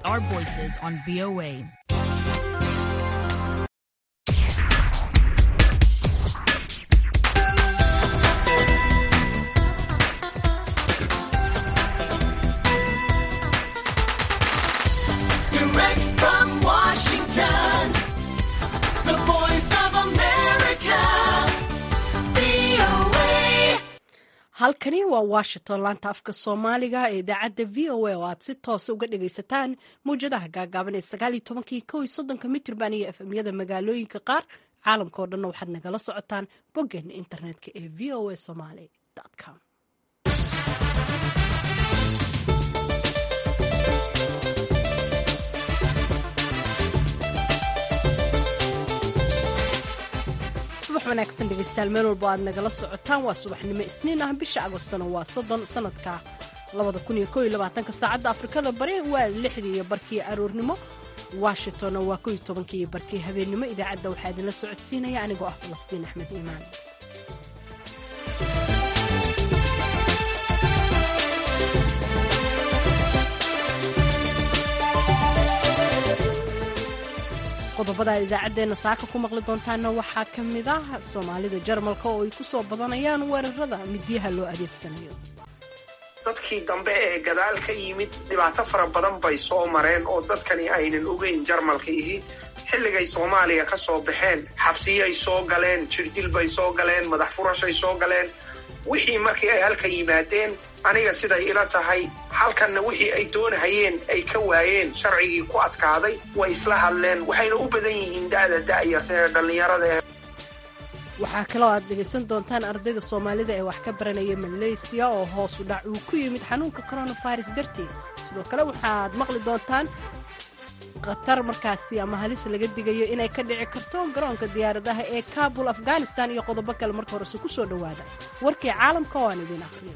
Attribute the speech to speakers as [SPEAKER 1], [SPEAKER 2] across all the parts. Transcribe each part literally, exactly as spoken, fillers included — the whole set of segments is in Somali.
[SPEAKER 1] our voices on V O A.
[SPEAKER 2] Direct from Washington, the voice of America, V O A.
[SPEAKER 3] halkani waa washington laanta afka soomaaliga ee idaacadda v o a oo aad si toosa uga dhagaysataan mawjadaha gaagaaban ee sagaal iyo tobankii kow iyo soddonka mitirban iyo efemyada magaalooyinka qaar caalamka oo dhanna waxaad nagala socotaan boggeena internetka ee v o a somaly com. subax wanaagsan dhegeystayaal meel walbo aad nagala socotaan waa subaxnimo isniin ah bisha agostona waa soddon sanadka labada kun iyo kow iyo labaatanka saacadda afrikada bari waa lixdii iyo barkii aroornimo washingtonna waa kow iyo tobankii iyo barkii habeennimo idaacadda waxaa idinla socodsiinaya anigoo ah falastiin axmed iimaan. qodobada idaacaddeena saaka ku maqli doontaana waxaa ka mid ah soomaalida jarmalka oo ay ku soo badanayaan weerarada midyaha loo adeegsanayo.
[SPEAKER 4] dadkii dambe ee gadaal ka yimid dhibaato fara badan bay soo mareen oo dadkani aynan ogeyn jarmalka yihiin xilligay soomaaliya ka soo baxeen xabsiyay soo galeen jirdil bay soo galeen madax furashay soo galeen wixii markii ay halka yimaadeen aniga siday ila tahay halkanna wixii ay doonahayeen ay ka waayeen sharcigii ku adkaaday way isla hadleen waxayna u badan yihiin da'da da'yarta ee dhallinyarada eh
[SPEAKER 3] waxaa kaloo aad dhegaysan doontaan ardayda soomaalida ee wax ka baranaya maleysiya oo hoos u dhac uu ku yimid xanuunka coronavirus darteed. sidoo kale waxaad maqli doontaan khatar markaasi ama halis laga digayo inay ka dhici karto garoonka diyaaradaha ee kabul afghanistan iyo qodobo kale marka horese ku soo dhowaada warkii caalamka oo aan idiin akhriyo.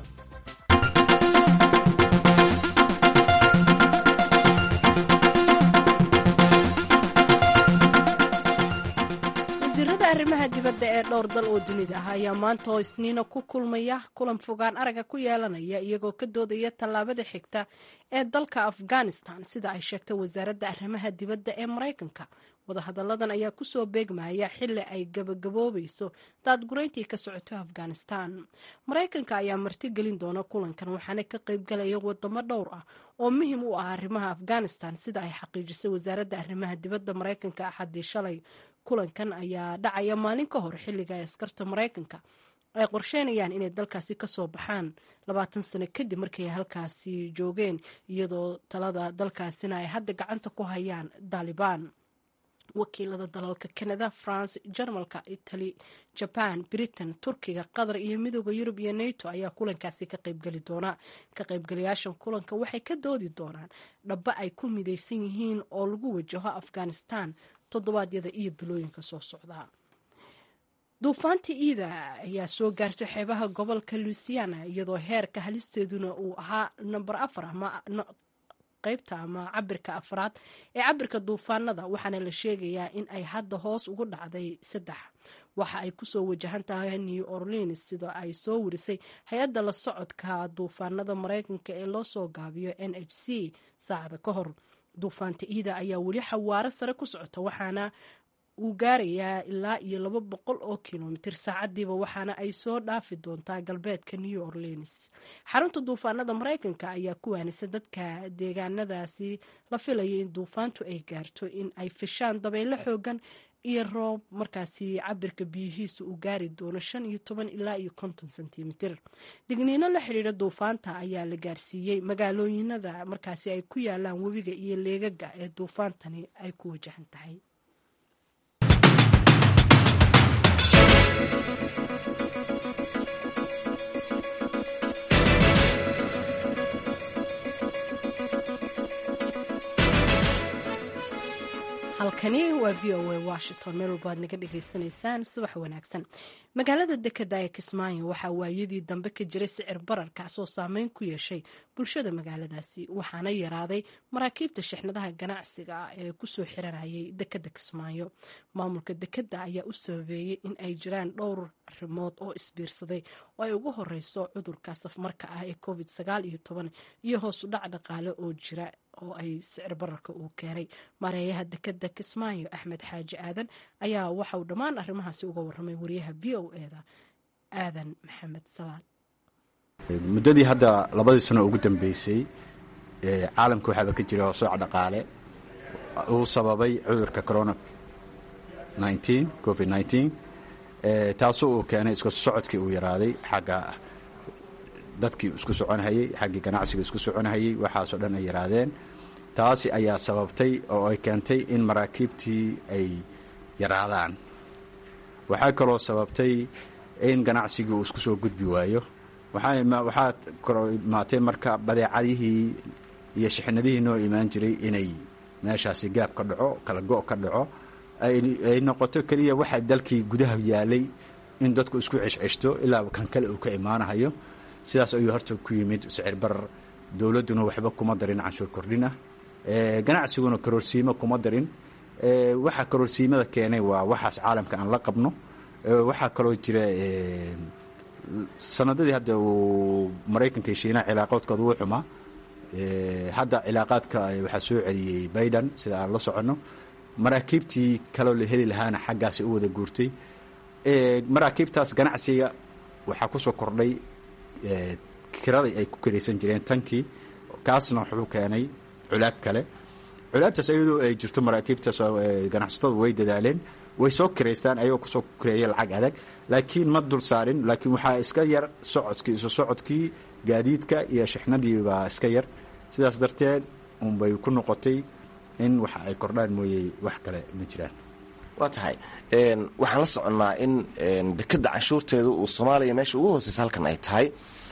[SPEAKER 3] wasiirada arrimaha dibadda ee dhowr dal oo dunida ah ayaa maanta oo isniina ku kulmaya kulan fogaan araga ku yeelanaya iyagoo ka doodaya tallaabada xigta ee dalka afghanistan sida ay sheegtay wasaaradda arrimaha dibadda ee maraykanka. wadahadalladan ayaa kusoo beegmaya xilli ay gabagaboobayso daadgurayntii ka socoto afghanistan. maraykanka ayaa martigelin doona kulankan waxaana ka qaybgalaya wadamo dhowr ah oo muhiim u ah arrimaha afghanistan sida ay xaqiijisay wasaaradda arrimaha dibadda maraykanka axadii shalay. kulankan ayaa dhacaya maalin ka hor xilliga ay askarta maraykanka ay qorsheynayaan inay dalkaasi ka soo baxaan labaatan sano kadib markii ay halkaasi joogeen iyadoo talada dalkaasina ay hadda gacanta ku hayaan daalibaan. wakiilada dalalka canada, france, jarmalka, italy, jaban, britain, turkiga, qatar iyo midooda yurub iyo nato ayaa kulankaasi ka qaybgeli doona. ka qaybgalayaashan kulanka waxay ka doodi doonaan dhaba ay ku midaysan yihiin oo lagu wajaho afghanistan toddobaadyada iyo bilooyinka soo socda. duufaanta iida ayaa soo gaartay xeebaha gobolka louisiana iyadoo heerka halisteeduna uu ahaa namber afar ama qaybta ama cabirka afraad ee cabirka duufaanada waxaana la sheegayaa in ay hadda hoos ugu dhacday saddex. waxa ay kusoo wajahan tahay new orleans sida ay soo warisay hay-adda la socodka duufaanada maraykanka ee loo soo gaabiyo n h c saacada ka hor. duufaanta iida ayaa weli xawaaro sare ku socota waxaana uu gaarayaa ilaa iyo laba boqol oo kilomitir saacadiiba waxaana ay soo dhaafi doontaa galbeedka new orleans. xarunta duufaanada maraykanka ayaa ku waanisay dadka deegaanadaasi la filaya in duufaantu ay gaarto in ay fishaan dabaylo xoogan iyo roob markaasi cabirka biyihiisu uu gaari doono shan iyo toban ilaa iyo konton sentimitir. digniino la xidhiidha duufaanta ayaa la gaarsiiyey magaalooyinada markaasi ay ku yaalaan webiga iyo leegaga ee duufaantani ay ku wajahan tahay. halkani waa v o a washington meel walba aad naga dhegaysanaysaan subax wanaagsan. magaalada dekedda ee kismaayo waxaa waayadii dambe ka jiray sicir barar kaasoo saameyn ku yeeshay bulshada magaaladaasi waxaana yaraaday maraakiibta shixnadaha ganacsiga ah ee kusoo xiranayay dekedda kismaayo. maamulka dekedda ayaa u sababeeyey in ay jiraan dhowr arrimood oo isbiirsaday oo ay ugu horeyso cudurka safmarka ah ee covid sagaal iyo toban iyo hoos u dhac dhaqaale oo jira oo ay sicir bararka uu keenay. maareeyaha dekedda kismaayo axmed xaaji aadan ayaa waxa uu dhammaan arrimahaasi uga waramay wariyaha v o eda aadan maxamed salaad.
[SPEAKER 5] muddadii hadda labadii sano ugu dambeysay caalamka waxaaba ka jira hoosooc dhaqaale uu sababay cudurka corona covid nineteen taasoo uu keenay isku socodkii uu yaraaday xagga dadkii isku soconhayey xaggii ganacsiga isku soconhayey waxaasoo dhan ay yaraadeen. taasi ayaa sababtay oo ay keentay in maraakiibtii ay yaraadaan. waxaa kaloo sababtay in ganacsigii uu isku soo gudbi waayo. waxaa kaloo imaatay marka badeecadihii iyo shixnadihii noo imaan jiray inay meeshaasi gaab ka dhaco kala go' ka dhaco ay noqoto keliya waxa dalkii gudaha yaalay in dadku isku ceshceshto ilaa kan kale uu ka imaanahayo. sidaas ayuu horta ku yimid sicir barar. dowladduna waxba kuma darin canshuur kordhin ah, ganacsiguna karoorsiimo kuma darin. waxa karoorsiimada keenay waa waxaas caalamka aan la qabno. waxaa kaloo jira sanadadii hadda uu maraykanka iyo shiinaha cilaaqoodkooda wuu xumaa. hadda cilaaqaadka waxaa soo celiyey biden sida aan la soconno. maraakiibtii kaloo la heli lahaana xaggaasi u wada guurtay. maraakiibtaas ganacsiga waxaa ku soo kordhay kiradii ay ku kiraysan jireen tankii, kaasna wuxuu keenay culaab kale. culaabtaas iyadoo ay jirto maraakiibtaas ganacsatadu way dadaaleen, way soo kiraystaan ayagoo kusoo kireeya lacag adag, laakiin ma dul saarin. laakiin waxaa iska yar socodkii isu socodkii gaadiidka iyo shixnadii baa iska yar. sidaas darteed unbay ku noqotay in waxa ay kordhaan mooyey wax kale ma jiraan.
[SPEAKER 6] waa tahay waxaan la soconnaa in dekedda canshuurteedu uu soomaaliya meesha ugu hooseysa halkan ay tahay.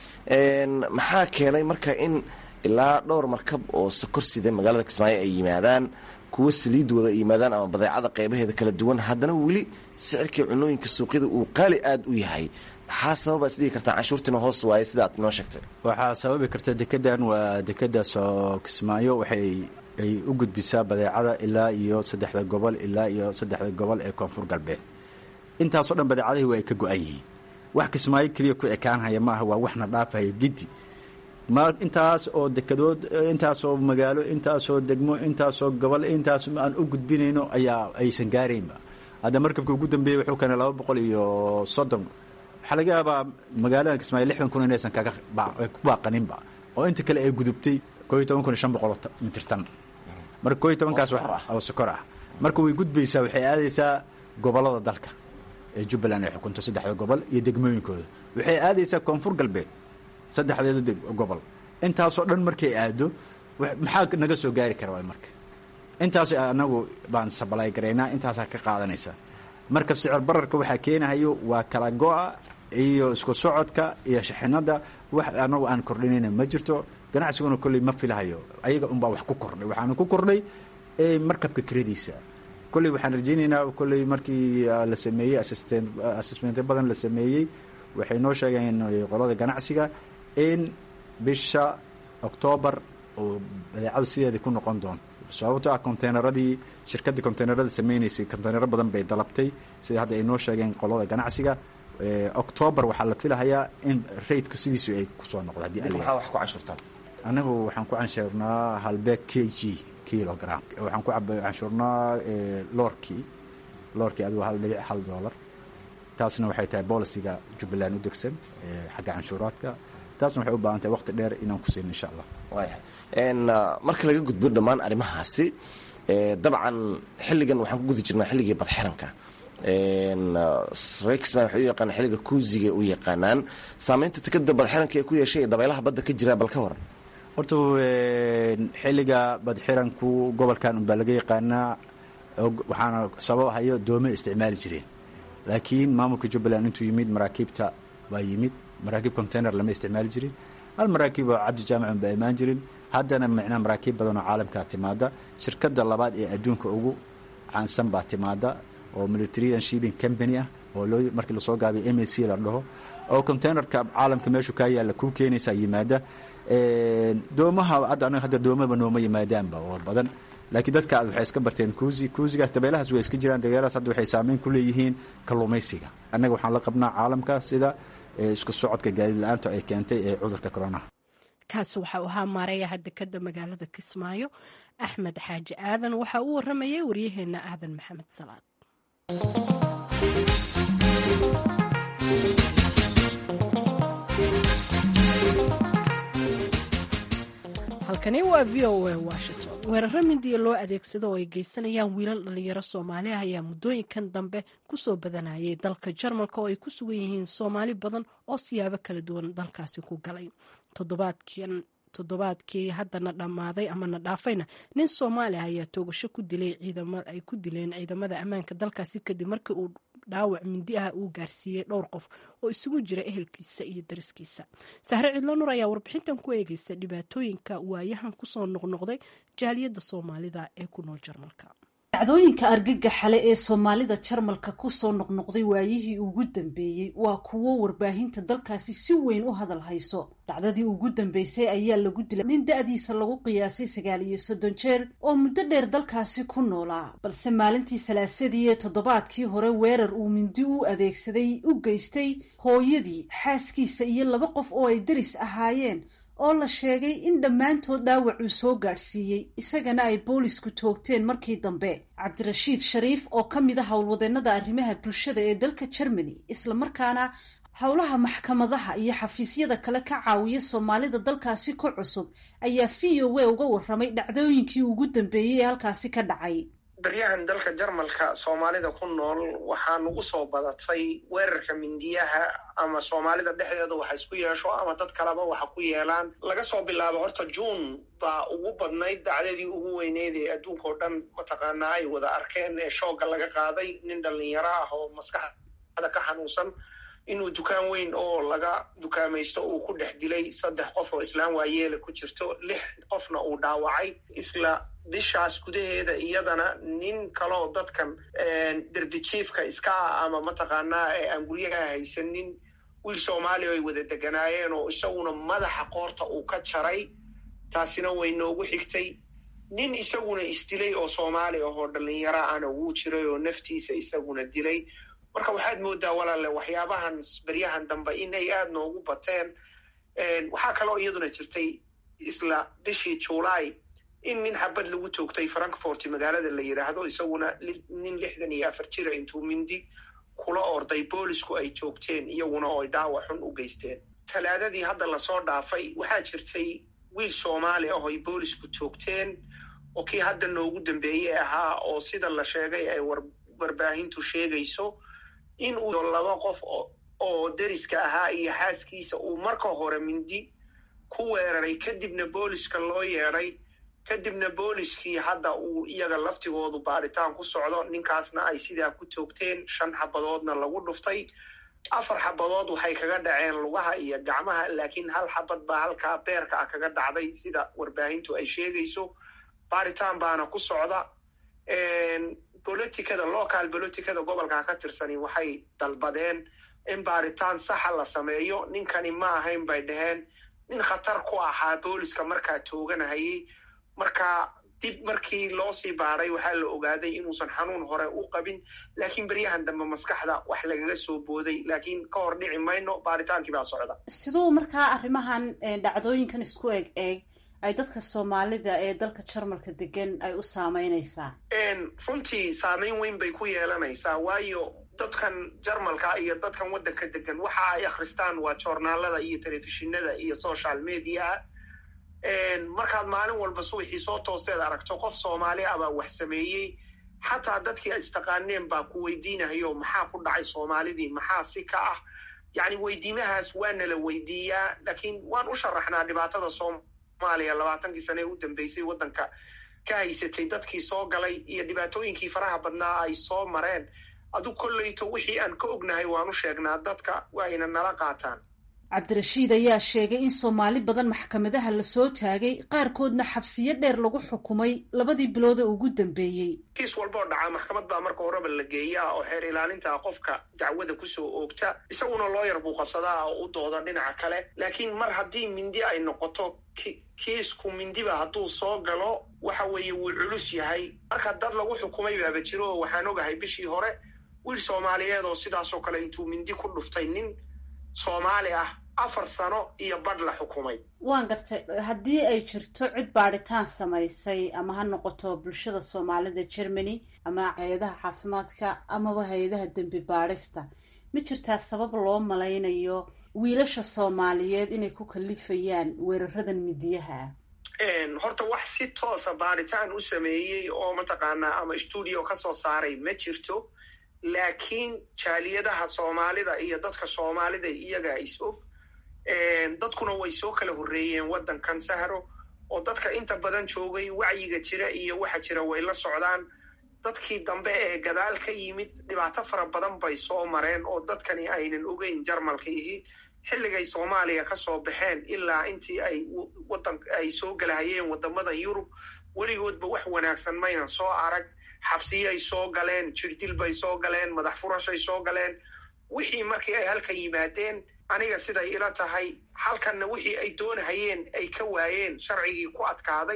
[SPEAKER 6] maxaa keenay marka in ilaa dhowr markab oo sokor sida magaalada kismaayo ay yimaadaan, kuwa saliidooda ay yimaadaan ama badeecada qaybaheeda kala duwan, haddana weli sicirkii cunooyinka suuqyada uu qaali aada u yahay? maxaa sababa is dhihi kartaa canshuurtiina hoos waaye sidaad noo sheegtay?
[SPEAKER 5] waxaa sababi karta dekedan waa dekeddaas oo kismaayo waxay ay u gudbisaa badeecada ilaa iyo saddexda gobol ilaa iyo saddexda gobol ee koonfur galbeed. intaasoo dhan badeecadihii waa ay ka go-an yihiin. wax kismaayo keliya ku ekaanhaya maaha, waa waxna dhaafahaya giddi. ma intaas oo dekedood, intaasoo magaalo, intaasoo degmo, intaasoo gobol, intaas aan u gudbinayno ayaa aysan gaaraynba. hadda markabka ugu dambeeyey wuxuu keenay laba boqol iyo soddon. waxaa laga yaabaa magaalada kismaayo lixdan kun inaysan kaga ku baaqaninba, oo inta kale ay gudubtay koo iyo toban kun iyo shan boqol mitir tan. marka koo iyo tobankaas oo sokor ah marka way gudbaysaa, waxay aadaysaa gobollada dalka ee jubbaland ay xukunto saddexda gobol iyo degmooyinkooda. waxay aadaysaa koonfur galbeed saddexdeeda gobol. intaasoo dhan markay aado maxaa naga soo gaari kara waay marka intaas anagu baan sabalay garaynaa, intaasaa ka qaadanaysaa. marka sicir bararka waxaa keenahayo waa kala go-a iyo isku socodka iyo shixinada. wax anagu aan kordhinayna ma jirto. ganacsiguna kolley ma filahayo, ayaga unbaa wax ku kordhay. waxaana ku kordhay markabka kiradiisa. kolley waxaan rajaynaynaa kolley markii la sameeyey assessment badan la sameeyey, waxay noo sheegeen qolada ganacsiga in bisha October oo badeecadu sideeda ku noqon doonto. sababtoo ah containeradii shirkadii containerada sameynaysay containerar badan bay dalabtay, sida hadda ay noo sheegeen qolada ganacsiga. October waxaa la filahayaa in rateku sidiisu ay kusoo noqdo. haddii
[SPEAKER 6] maxaa wax ku canshuurtaan?
[SPEAKER 5] anagu waxaan ku canshuurnaa halbeeg k g kilogram. waxaan ku canshuurnaa loorkii loorkii adigu hal dhibic hal dollar. taasna waxay tahay bolisiga jubbaland u degsan xagga canshuuraadka. taasna waxay u baahan tahay waqti dheer inaan ku siino insha allah.
[SPEAKER 6] waayahay marka laga gudbo dhammaan arrimahaasi, dabcan xilligan waxaan ku gudi jirnaa xilligii badxiranka. reexman waxay u yaqaanaan xilliga kuusiga u yaqaanaan. saamaynta tikada badxiranka ee ku yeeshay dabaylaha badda ka jira bal ka waran.
[SPEAKER 5] horta xilliga badxiranku gobolkan unbaa laga yaqaanaa, waxaana sabab hayo doome isticmaali jireen. laakiin maamulka jubbaland intuu yimid maraakiibta baa yimid. maraakiib container lama isticmaali jirin. hal maraakiib oo cabdi jaamicun baa imaan jirin. haddana micnaha maraakiib badan oo caalamkaa timaada. shirkadda labaad ee adduunka ugu caansan baa timaada oo Mediterranean Shipping Company ah oo loo markii lasoo gaabiyo M A C la dhaho oo containerka caalamka meeshu ka yaala ku keenaysa yimaada doomaha hadda anaga hadda doomaba nooma yimaadaanba oo badan laakiin dadka waxay iska barteen kuusi kuusigaas dabeelahaas way iska jiraan dabeelahaas hadda waxay saameyn ku leeyihiin kalluumaysiga annaga waxaan la qabnaa caalamka sida isku socodka gaadiid la-aanta ay keentay ee cudurka corona
[SPEAKER 3] kaasi waxa uu ahaa maareeyaha dekada magaalada Kismaayo Axmed Xaaji Aadan waxa uu waramayay waryaheena Aadan Maxamed Salaad halkani waa V O A Washington weeraro mindiya loo adeegsado oo ay geysanayaan wiilal dhalinyaro Soomaali ah ayaa muddooyinkan dambe ku soo badanayay dalka Jarmalka oo ay ku sugan yihiin Soomaali badan oo siyaabo kala duwan dalkaasi ku galay toddobaadkan toddobaadkii haddana dhammaaday ama na dhaafayna nin Soomaali ah ayaa toogasho ku dilay ciidamada ay ku dileen ciidamada ammaanka dalkaasi kadib markii uu dhaawac mindi ah uu gaarsiiyey dhowr qof oo isugu jira ehelkiisa iyo dariskiisa Sahre Cidlo Nur ayaa warbixintan ku eegaysa dhibaatooyinka waayahan ku soo noqnoqday jaaliyadda Soomaalida ee ku nool Jarmalka
[SPEAKER 7] dhacdooyinka argagaxale ee Soomaalida Jarmalka ku soo noqnoqday waayihii ugu dambeeyay waa kuwo warbaahinta dalkaasi si weyn u hadal hayso dhacdadii ugu dambeysay ayaa lagu dilay nin da'diisa lagu qiyaasay sagaal iyo soddon jeer oo muddo dheer dalkaasi ku noolaa balse maalintii salaasadii ee toddobaadkii hore weerar uu mindi u adeegsaday u geystay hooyadii xaaskiisa iyo laba qof oo ay daris ahaayeen oo la sheegay in dhammaantood dhaawac uu soo gaadhsiiyey isagana ay boolisku toogteen markii dambe cabdirashiid shariif oo ka mid ah howlwadeennada arrimaha bulshada ee dalka Germany isla markaana howlaha maxkamadaha iyo xafiisyada kale ka caawiya Soomaalida dalkaasi ku cusub ayaa V O A uga warramay dhacdooyinkii ugu dambeeyay ee halkaasi ka dhacay
[SPEAKER 4] baryahan dalka Jarmalka Soomaalida ku nool waxaa ugu soo badatay weerarka mindiyaha ama Soomaalida dhexdeeda waxa isku yeesho ama dad kaleba waxa ku yeelaan laga soo bilaabo horta June baa ugu badnayd dacdadii ugu weyneed ee adduunka oo dhan mataqaanaa ay wada arkeen ee shooga laga qaaday nin dhalinyaro ah oo maskaxda ka xanuunsan inuu dukaan weyn oo laga dukaamaysto uu ku dhex dilay saddex qof oo islaan waayeela ku jirto lix qofna uu dhaawacay isla bishaas gudaheeda iyadana nin kaloo dadkan derbi jiifka iska ah ama mataqaanaa ee aan guryaha haysanin wiil Soomaali oo ay wada deganaayeen oo isaguna madaxa qoorta uu ka jaray taasina way noogu xigtay nin isaguna isdilay oo Soomaali ah oo dhalinyaro aan ugu jiray oo naftiisa isaguna dilay marka waxaad moodaa walaale waxyaabahan baryahan dambe inay aad noogu bateen waxaa kaloo iyaduna jirtay isla bishii July in nin xabad lagu toogtay Frankfurt magaalada la yiraahdo isaguna nin lixdan iyo afar jir intuu mindi kula orday boolisku ay joogteen iyaguna oo dhaawac xun u geysteen talaadadii hadda la soo dhaafay waxaa jirtay wiil Soomaali ah oo ay boolisku joogteen oo kii hadda noogu dambeeyay ahaa oo sida la sheegay ay warbaahintu sheegayso in uu laba qof oo dariska ahaa iyo xaaskiisa uu marka hore mindi ku weeraray kadibna booliska loo yeeray kadibna booliskii hadda uu iyaga laftigoodu baaritaan ku socdo ninkaasna ay sidaa ku toogteen shan xabadoodna lagu dhuftay afar xabadood waxay kaga dhaceen lugaha iyo gacmaha laakiin hal xabad baa halkaa beerka ah kaga dhacday sida warbaahintu ay sheegayso baaritaan baana ku socda politicada local politicada gobolka ka tirsani waxay dalbadeen in baaritaan sax la sameeyo ninkani ma ahayn bay dhaheen nin khatar ku ahaa booliska markaa tooganayay marka dib markii loo sii baaray waxaa la ogaaday inuusan xanuun hore u qabin laakiin baryahan dambe maskaxda wax lagaga soo booday laakiin ka hor dhici mayno baaritaankii baa socda
[SPEAKER 7] sidoo markaa arrimahan dhacdooyinkan isku eg eeg ay dadka Soomaalida ee dalka Jarmalka degan ay u saameynaysaa
[SPEAKER 4] runtii saameyn weyn bay ku yeelanaysaa waayo dadkan Jarmalka iyo dadkan wadanka degan waxa ay akhristaan waa joornaalada iyo telefishinada iyo social media markaad maalin walba suuxii soo toosteed aragto qof Soomaali ah baa wax sameeyay xataa dadkii istaqaaneen baa ku weydiinayo maxaa ku dhacay Soomaalidii maxaa si ka ah yani weydiimahaas waana la weydiiyaa laakiin waan u sharaxnaa dhibaatada Soomaaliya labaatankii sano ee u dambeysay wadanka ka haysatay dadkii soo galay iyo dhibaatooyinkii faraha badnaa ay soo mareen adu kollayto wixii aan ka ognahay waan u sheegnaa dadka waa ina nala qaataan
[SPEAKER 7] cabdirashiid ayaa sheegay in soomaali badan maxkamadaha lasoo taagay qaarkoodna xabsiyo dheer lagu xukumay labadii bilood ee ugu dambeeyey.
[SPEAKER 4] kiis walboo dhaca maxkamad baa marka horeba la geeyaa oo xeer ilaalinta qofka dacwada kusoo oogta isaguna looyar buu qabsadaa oo u dooda dhinaca kale. laakiin mar haddii mindi ay noqoto kiisku mindiba hadduu soo galo waxa weeye wuu culus yahay. marka dad lagu xukumay baaba jiro oo waxaan ogahay bishii hore wiil soomaaliyeed oo sidaasoo kale intuu mindi ku dhuftay nin soomaali ah afar sano iyo badh la xukumay.
[SPEAKER 7] waan gartay haddii ay jirto cid baadhitaan samaysay ama ha noqoto bulshada soomaalida Germany ama hay-adaha caafimaadka amaba hay-adaha dembi baadhista, ma jirtaa sabab loo malaynayo wiilasha soomaaliyeed inay ku kalifayaan weeraradan midiyaha?
[SPEAKER 4] horta wax si toosa baadhitaan u sameeyey oo mataqaanaa ama stuudio ka soo saaray ma jirto. laakiin jaaliyadaha soomaalida iyo dadka soomaalida iyagaa is og. dadkuna way soo kala horreeyeen waddankan sahro oo dadka inta badan joogay wacyiga jira iyo waxa jira way la socdaan. dadkii dambe ee gadaal ka yimid dhibaato fara badan bay soo mareen oo dadkani aynan ogeyn jarmalka ihi xilligay soomaaliya ka soo baxeen ilaa intii ay wadan ay soo galahayeen wadamadan yurub weligoodba wax wanaagsan maynan soo arag. xabsiyay soo galeen, jirdil bay soo galeen, madax furashay soo galeen. wixii markii ay halkan yimaadeen aniga siday ila tahay halkanna wixii ay doonahayeen ay ka waayeen, sharcigii ku adkaaday,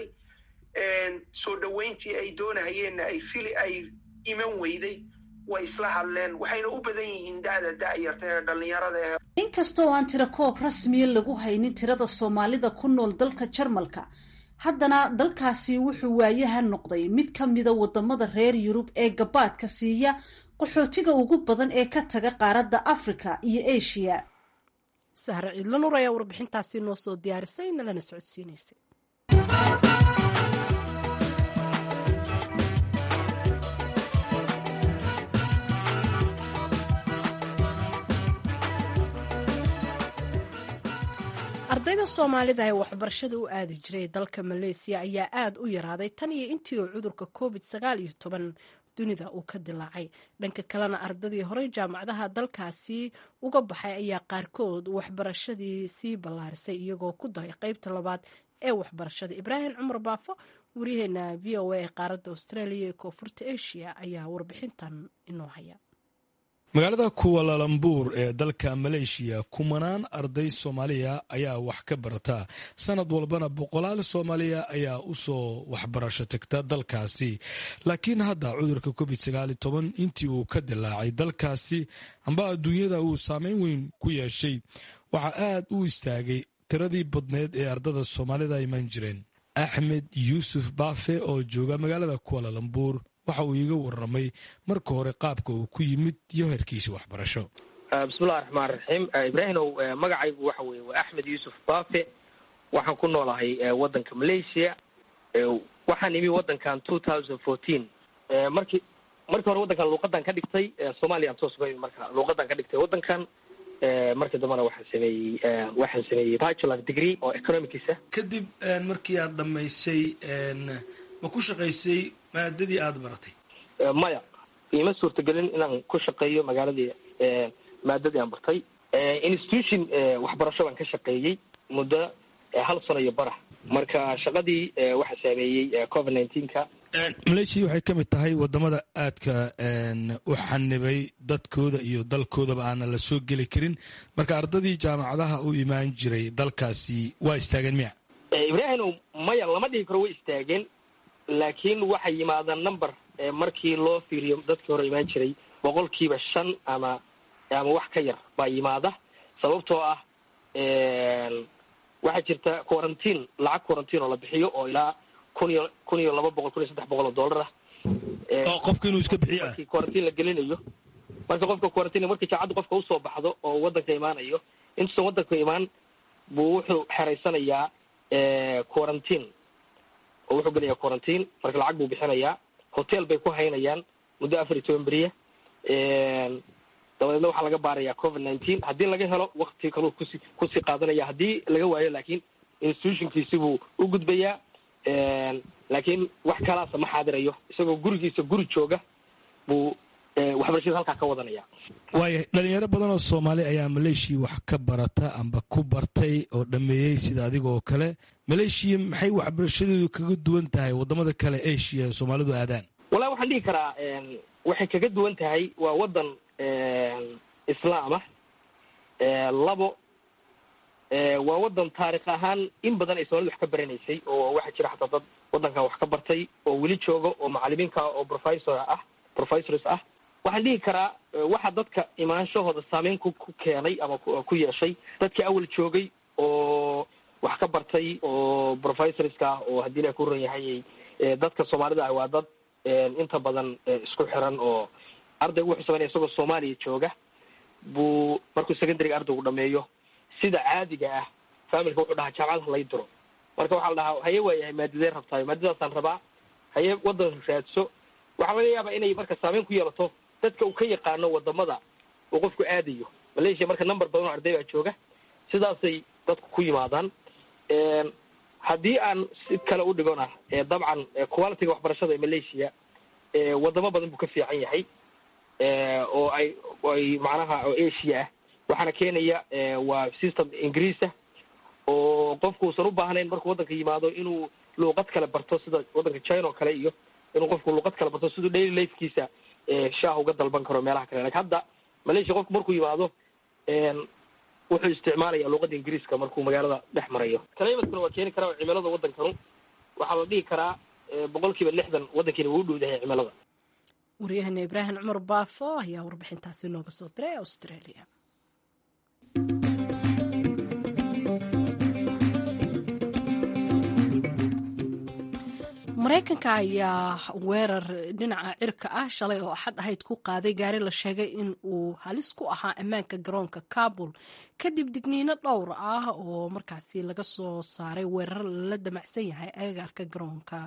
[SPEAKER 4] soo dhoweyntii ay doonahayeenna ay fili ay iman weyday, way isla hadleen. waxayna u badan yihiin da'da da'yarta ee dhallinyarada eh
[SPEAKER 7] inkastoo aan tiro koob rasmiya lagu haynin tirada soomaalida ku nool dalka Jarmalka, haddana dalkaasi wuxuu waayaha noqday mid ka mida wadamada reer Yurub ee gabaadka siiya qaxootiga ugu badan ee ka taga qaaradda Afrika iyo Asia.
[SPEAKER 3] Sahra Ciidla Nuur ayaa warbixintaasi noo soo diyaarisay nalana socodsiinaysay. ardayda soomaalida ee waxbarashada u aadi jiray dalka Malaysia ayaa aad u yaraaday tan iyo intii uu cudurka covid sagaal iyo toban dunida uu ka dilaacay. dhanka kalena ardadii horey jaamacadaha dalkaasi uga baxay ayaa qaarkood waxbarashadii sii ballaarisay iyagoo ku daray qaybta labaad ee waxbarashada. Ibraahim Cumar Baafo, wariyaheena V O A ee qaaradda Australia ee koonfurta Asia, ayaa warbixintan inoo haya.
[SPEAKER 8] magaalada Kuala Lumpur ee dalka Malaysia kumanaan arday Soomaaliya ayaa wax ka barata sanad walbana boqolaal Soomaaliya ayaa u soo waxbarasho tagta dalkaasi. laakiin hadda cudurka covid sagaal iyo toban intii uu ka dilaacay dalkaasi amba adduunyada uu saameyn weyn ku yeeshay, waxa aad u istaagay tiradii badneed ee ardada Soomaalida iman jireen. Axmed Yuusuf Baafe oo jooga magaalada Kuala Lumpur waxa uu iiga warramay marka hore qaabka uu ku yimid iyo heerkiisa waxbarasho.
[SPEAKER 9] bismillahi raxmaan raxiim. ibraahimow, magacaygu waxa weeye waa axmed yuusuf baafe. waxaan ku noolahay waddanka Malaysia. waxaan imi waddankan two thousand fourteen. markii markii hore waddankan luuqadan ka dhigtay Soomaaliya aan soo sugay, marka luuqadan ka dhigtay waddankan. markii dambana waxaan sameeyey waxaan sameeyey bachelor degree oo economics ah.
[SPEAKER 8] kadib markii aad dhammaysay ma ku shaqaysay maadadii aad baratay?
[SPEAKER 9] maya, ima suurtagelin inaan ku shaqeeyo magaaladii maadadii aan bartay. institution waxbarasho baan ka shaqeeyey muddo hal sano iyo bara. marka shaqadii waxaa saameeyey covid nineteenka.
[SPEAKER 8] Malaysia waxay ka mid tahay wadamada aadka u xanibay dadkooda iyo dalkoodaba aana la soo geli karin. marka ardadii jaamacadaha u imaan jiray dalkaasi waa istaageen miya?
[SPEAKER 9] ibraahimow, maya lama dhihi karo way istaageen, laakiin waxay yimaadaan number markii loo fiiriyo dadkii hore imaan jiray boqolkiiba shan ama ama wax ka yar baa yimaada. sababtoo ah waxaa jirta quarantine, lacag quarantine oo la bixiyo oo ilaa kun iyo kun iyo laba boqol kun iyo saddex boqol oo dollar ah
[SPEAKER 8] oo qofka inuu iska bixiyo
[SPEAKER 9] markii quarantine la gelinayo. marka qofka quarantine markii jaacadu qofka u soo baxdo oo waddanka imaanayo, intuusan waddanka imaan buu wuxuu xeraysanayaa quarantine oo wuxuu gelayaa quarantine. marka lacag buu bixinayaa, hotel bay ku haynayaan muddo afar iyo toban beriya. dabadeedna waxaa laga baarayaa covid nineteen. haddii laga helo wakti kaluu kusi kusii qaadanaya, haddii laga waayo laakiin institutionkiisi buu u gudbayaa. laakiin wax kalaasa ma xaadirayo, isagoo gurigiisa guri jooga buu waxbarashada halkaa ka wadanaya.
[SPEAKER 8] waaya dhalinyaro badan oo soomaali ayaa maleeshiya wax ka barata amba ku bartay oo dhameeyey sida adiga oo kale. maleeshiya maxay waxbarashadeedu kaga duwan tahay wadamada kale asia ee soomaalidu aadaan?
[SPEAKER 9] wallahi waxaan dhihi karaa waxay kaga duwan tahay waa wadan islaam ah. labo waa wadan taarikh ahaan in badan ay soomaalida wax ka baranaysay oo waxaa jira xataa dad wadankan wax ka bartay oo weli jooga oo macalimiinka oo professor ah professors ah. waxaan dhihi karaa waxa dadka imaanshahooda saameyn ku keenay ama ku yeeshay dadkii awal joogay oo wax ka bartay oo professorska oo haddii la ku ran yahay dadka soomaalida ah waa dad inta badan isku xiran oo ardaygu wuxuu sameynaya isagoo soomaaliya jooga buu markuu secondary ardaygu dhameeyo sida caadiga ah familka wuxuu dhahaa jaamacadaha lay diro marka waxaa la dhahaa haye waayahay maadadee rabtaayo maadadaasaan rabaa haye wadan raadso waxaa laga yaabaa inay marka saameyn ku yeelato dadka uu ka yaqaano wadamada uu qofku aadayo. malaysia marka number badan oo arday baa jooga sidaasay dadku ku yimaadaan. haddii aan si kale u dhigona dabcan qualityga waxbarashada ee malaysia wadamo badan buu ka fiican yahay oo ay ay macnaha oo asia ah. waxaana keenaya waa system ingiriisa oo qofku uusan u baahnayn markuu waddanka yimaado inuu luuqad kale barto sida waddanka china oo kale iyo inuu qofku luuqad kale barto siduu daily lifekiisa shaah uga dalban karo meelaha kale. lakin hadda malaysia qofku markuu yimaado wuxuu isticmaalaya luuqada ingiriiska markuu magaalada dhex marayo. kalimadkuna waa keeni karaa cimilada waddankanu waxaa la dhihi karaa boqol kiiba lixdan waddankiina wuu u dhow yahay cimilada.
[SPEAKER 3] waryahana ibraahim cumar baafo ayaa warbixintaasi nooga soo diray australia. maraykanka ayaa weerar dhinaca cirka ah shalay oo axad ahayd ku qaaday gaari la sheegay in uu halis ku ahaa ammaanka garoonka kabul kadib digniino dhowr ah oo markaasi laga soo saaray weerar la damacsan yahay agagaarka garoonka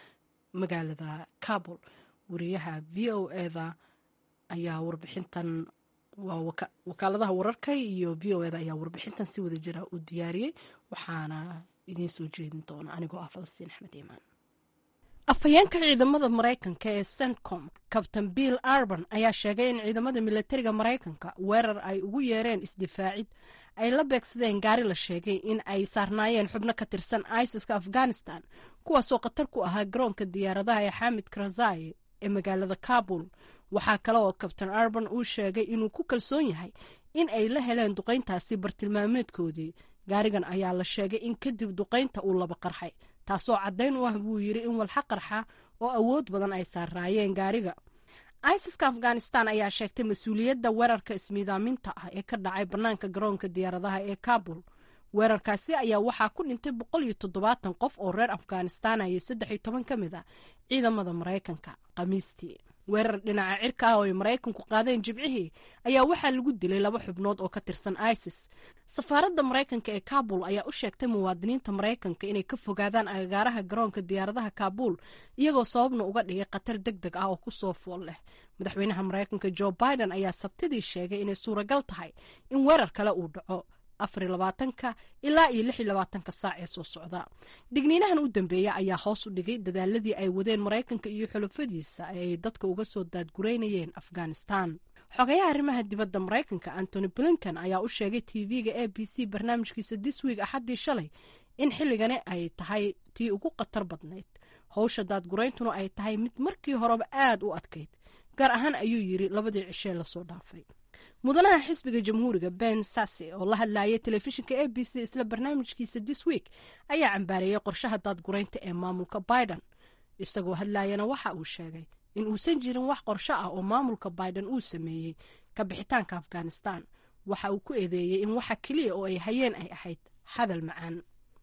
[SPEAKER 3] magaalada kabul. wariyaha v o eda ayaa warbixintan waa wakaaladaha wararka iyo v o eda ayaa warbixintan si wada jira u diyaariyey waxaana idiin soo jeedin doona anigoo ah falastiin axmed iimaan. afhayeenka ciidamada maraykanka ee centcom kabtain bill arban ayaa sheegay in ciidamada milatariga maraykanka weerar ay ugu yeereen isdifaacid ay la beegsadeen gaari la sheegay in ay saarnaayeen xubno ka tirsan isiska afghanistan kuwaasoo khatar ku ahaa garoonka diyaaradaha ee xamid karzai ee magaalada kabul. waxaa kale oo kabtain arban uu sheegay inuu ku kalsoon yahay in ay la heleen duqayntaasi bartilmaameedkoodii. gaarigan ayaa la sheegay in kadib duqaynta uu laba qarxay taasoo caddayn u ah buu yidhi in walxa qarxa oo awood badan ay saaraayeen gaariga. isiska afghanistan ayaa sheegtay mas-uuliyadda weerarka ismiidaaminta ah ee ka dhacay bannaanka garoonka diyaaradaha ee kabul. weerarkaasi ayaa waxaa ku dhintay boqol iyo toddobaatan qof oo reer afghanistan iyo saddex iyo toban ka mid ah ciidamada maraykanka khamiistii. weerar dhinaca cirka ah oo ay maraykanku qaadeen jimcihii ayaa waxaa lagu dilay laba xubnood oo ka tirsan isis. safaaradda maraykanka ee kabul ayaa u sheegtay muwaadiniinta maraykanka inay ka fogaadaan agagaaraha garoonka diyaaradaha kabul iyagoo sababna uga dhigay khatar deg deg ah oo kusoo fool leh. madaxweynaha maraykanka joe biden ayaa sabtidii sheegay inay suuragal tahay in weerar kale uu dhaco afariyo labaatanka ilaa iyo lix iyo labaatanka saac ee soo socda. digniinahan u dambeeya ayaa hoos u dhigay dadaaladii ay wadeen maraykanka iyo xulafadiisa ay dadka uga soo daadgureynayeen afghanistan. xogayaha arrimaha dibadda maraykanka antony blinken ayaa u sheegay tv-ga a b c barnaamijkiisa this week axaddii shalay in xilligani ay tahay tii ugu khatar badnayd howsha daadgurayntuna ay tahay mid markii horeba aad u adkayd gaar ahaan ayuu yidhi labadii cishee lasoo dhaafay. mudanaha xisbiga jamhuuriga ben sase oo la hadlayay telefishinka a b c isla barnaamijkiisa this week ayaa cambaareeyay qorshaha daadguraynta ee maamulka biden. isagoo hadlayana waxa uu sheegay in uusan jirin wax qorsho ah oo maamulka biden uu sameeyey ka bixitaanka afghanistan. waxa uu ku eedeeyey in waxa keliya oo ay hayeen ay ahayd hadal macaan.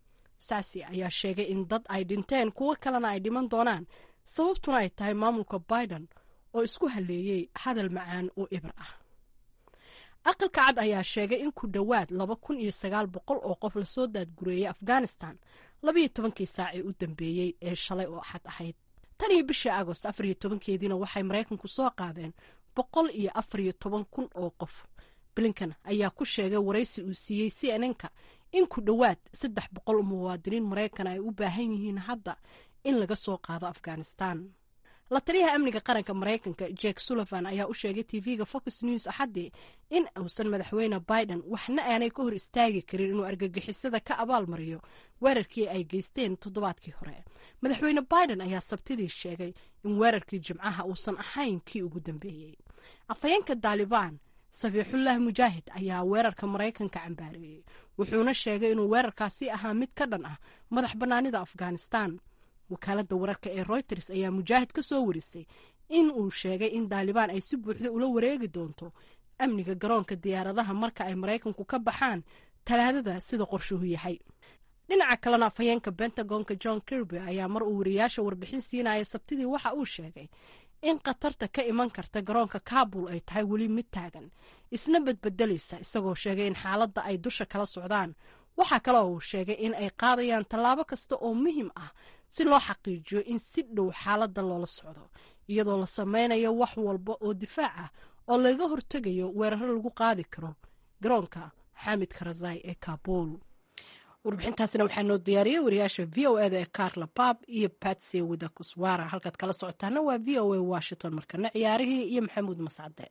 [SPEAKER 3] sase ayaa sheegay in dad ay dhinteen kuwo kalena ay dhiman doonaan sababtuna ay tahay maamulka biden oo isku haleeyey hadal macaan oo ibir ah. aqalka cad ayaa sheegay in ku dhowaad laba kun iyo sagaal boqol oo qof lasoo daadgureeyay afghanistan labiyo tobankii saacii u dambeeyey ee shalay oo axad ahayd. tan iyo bishii agost afariyo tobankeediina waxay maraykanku soo qaadeen boqol iyo afariyo toban kun oo qof. blinken ayaa ku sheegay waraysi uu siiyey c n n ka in ku dhowaad saddex boqol muwaadiniin maraykan ay u baahan yihiin hadda in laga soo qaado afghanistan. la taliyaha amniga qaranka maraykanka jake sullivan ayaa u sheegay tv-ga fox news axaddii in uusan madaxweyne biden waxna aanay ka hor istaagi karin inuu argagixisada ka abaalmariyo weerarkii ay geysteen toddobaadkii hore. madaxweyne biden ayaa sabtidii sheegay in weerarkii jimcaha uusan ahayn kii ugu dambeeyey. afhayeenka daalibaan sabiixullah mujaahid ayaa weerarka maraykanka cambaareeyey, wuxuuna sheegay inuu weerarkaasi ahaa mid ka dhan ah madax bannaanida afghanistan. wakaaladda wararka ee reuters ayaa mujaahid ka soo warisay in uu sheegay in daalibaan ay si buuxda ula wareegi doonto amniga garoonka diyaaradaha marka ay maraykanku ka baxaan talaadada sida qorshuhu yahay. dhinaca kalena afhayeenka bentagonka john kirby ayaa mar uu wariyaasha warbixin siinaya sabtidii waxa uu sheegay in khatarta ka iman karta garoonka kabul ay tahay weli mid taagan, isna badbedelaysa, isagoo sheegay in xaaladda ay dusha kala socdaan. waxaa kaloo uu sheegay in ay qaadayaan tallaabo kasta oo muhiim ah si loo xaqiijiyo in si dhow xaaladda loola socdo, iyadoo la sameynayo wax walba oo difaac ah oo laga hortegayo weeraro lagu qaadi karo garoonka xamid karzai ee kabul. warbixintaasina waxaa noo diyaariyey wariyaasha v o eda ee carla bab iyo batsy widakuswara. halkaad kala socotaana waa v o a washington. markana ciyaarihii iyo maxamuud mascade.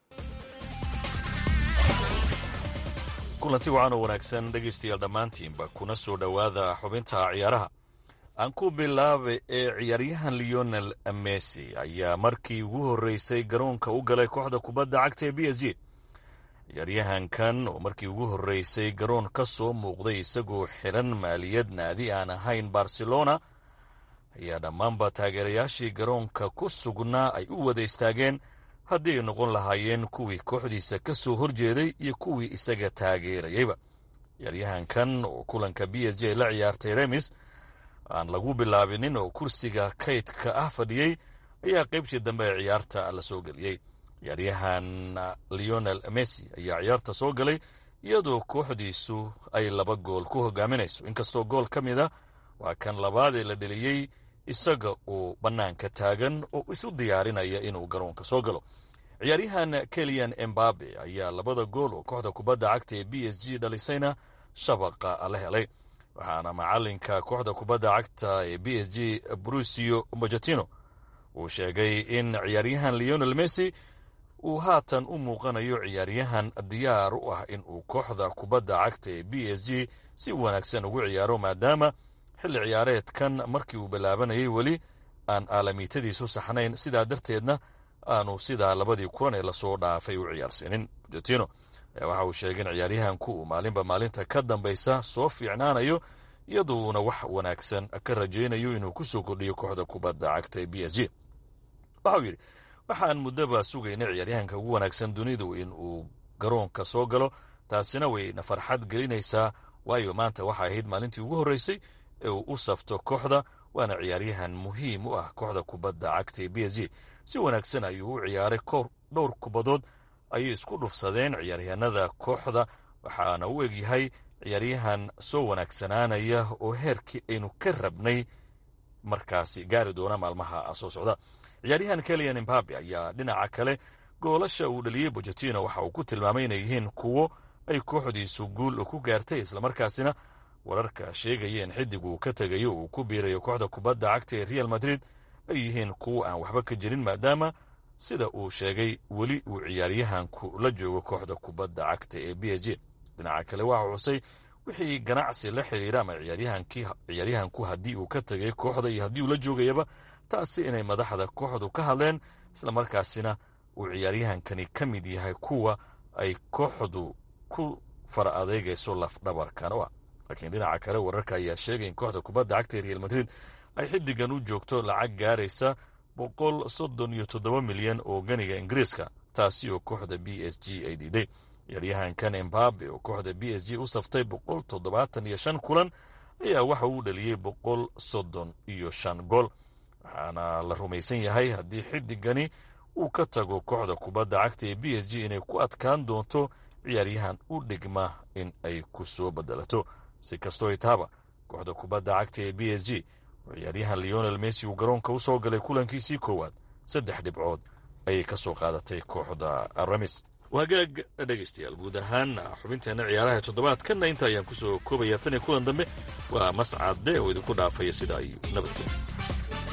[SPEAKER 10] kulanti wacan oo wanaagsan dhegaystayaal dhammaantiinba kuna soo dhowaada xubinta ciyaaraha. aan ku bilaabay ee ciyaaryahan leonel messi ayaa markii ugu horreysay garoonka u galay kooxda kubadda cagta ee b s g. ciyaaryahankan oo markii ugu horreysay garoon ka soo muuqday isagoo xiran maaliyad naadi aan ahayn barcelona ayaa dhammaanba taageerayaashii garoonka ku sugnaa ay u wada istaageen haddii ay noqon lahaayeen kuwii kooxdiisa ka soo horjeeday iyo kuwii isaga taageerayeyba. ciyaaryahankan oo kulanka b s g ay la ciyaartay remis aan lagu bilaabinin oo kursiga kaydka ah fadhiyey ayaa qaybtii dambe ee ciyaarta la soo geliyey. ciyaaryahan leonel messi ayaa ciyaarta soo galay iyadoo kooxdiisu ay laba gool ku hogaaminayso, inkastoo gool ka mida waa kan labaad ee la dheliyey isaga oo bannaanka taagan oo isu diyaarinaya inuu garoonka soo galo. ciyaaryahan keliyan embabe ayaa labada gool oo kooxda kubadda cagta ee b s g dhalisayna shabaqa la helay, waxaana macalinka kooxda kubadda cagta ee b s g brucio pochettino uu sheegay in ciyaaryahan leonel messi uu haatan u muuqanayo ciyaaryahan diyaar u ah in uu kooxda kubadda cagta ee b s g si wanaagsan ugu ciyaaro, maadaama xilli ciyaareedkan markii uu bilaabanayay weli aan aalamiitadiisu saxnayn, sidaa darteedna aanu sidaa labadii kulan ee lasoo dhaafay u ciyaarsiinin. pochettino waxa uu sheegay in ciyaaryahanku uu maalinba maalinta ka dambaysa soo fiicnaanayo iyaduuna wax wanaagsan ka rajaynayo inuu ku soo kordhiyo kooxda kubadda cagta ee b s g. waxa uu yidhi waxaan muddaba sugaynay ciyaaryahanka ugu wanaagsan dunidu in uu garoonka soo galo, taasina wayna farxad gelinaysaa, waayo maanta waxay ahayd maalintii ugu horreysay ee uu u safto kooxda, waana ciyaaryahan muhiim u ah kooxda kubadda cagta ee b s g. si wanaagsan ayuu u ciyaaray, dhowr kubadood ayay isku dhufsadeen ciyaaryahanada kooxda, waxaana u egyahay ciyaaryahan soo wanaagsanaanaya oo heerkii aynu ka rabnay markaasi gaari doona maalmaha soo socda. ciyaaryahan keliyan embabe ayaa dhinaca kale goolasha uu dhaliyey pochettino waxa uu ku tilmaamay inay yihiin kuwo ay kooxdiisu guul ku gaartay, islamarkaasina wararka sheegaya in xiddig uu ka tegayo uu ku biirayo kooxda kubadda cagta ee real madrid ay yihiin kuwo aan waxba ka jirin, maadaama sida uu sheegay weli uu ciyaaryahanku la joogo kooxda kubadda cagta ee b s g. dhinaca kale waxa xusay wixii ganacsi la xiriira ama ciyaaryahanku haddii uu ka tegay kooxda iyo haddii uu la joogayaba, taasi inay madaxda kooxdu ka hadleen, islamarkaasina uu ciyaaryahankani ka mid yahay kuwa ay kooxdu ku fara adeegayso lafdhabarkan u ah. laakiin dhinaca kale wararka ayaa sheegay in kooxda kubadda cagta ee real madrid ay xiddigan u joogto lacag gaaraysa boqol soddon iyo toddoba milyan oo ganiga ingiriiska, taasi oo kooxda b s g ay diiday. ciyaaryahankan embabe oo kooxda b s g u saftay boqol toddobaatan iyo shan kulan ayaa waxa uu dhaliyey boqol soddon iyo shan gool, waxaana la rumaysan yahay haddii xiddigani uu ka tago kooxda kubadda cagta ee b s g inay ku adkaan doonto ciyaaryahan u dhigma in ay ku soo bedelato. si kastoo itaaba kooxda kubadda cagta ee b s g oo ciyaaryahan leonel messi uu garoonka u soo galay kulankiisii koowaad saddex dhibcood ayay ka soo qaadatay kooxda remis. wagaag dhegaystayaal, guud ahaan xubinteenna ciyaaraha toddobaadkanna inta ayaan ku soo koobaya tan iyo kulan dambe waa mascade oo idinku dhaafaya sida ay nabadgelyo.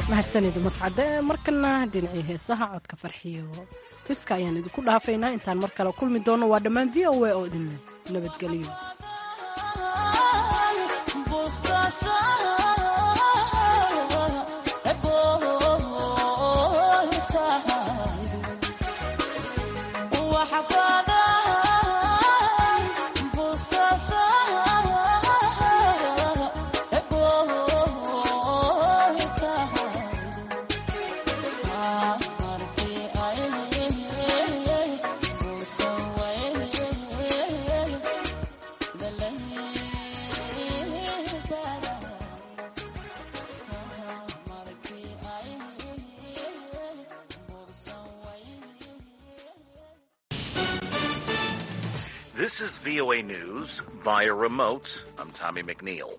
[SPEAKER 3] mahadsanid mascade markana dhinacii heesaha codka farxiyo fiska ayaan idinku dhaafaynaa intaan mar kale kulmi doono waa dhammaan v o a oo idin nabadgeliyo
[SPEAKER 11] This is V O A News via remote. I'm Tommy McNeil.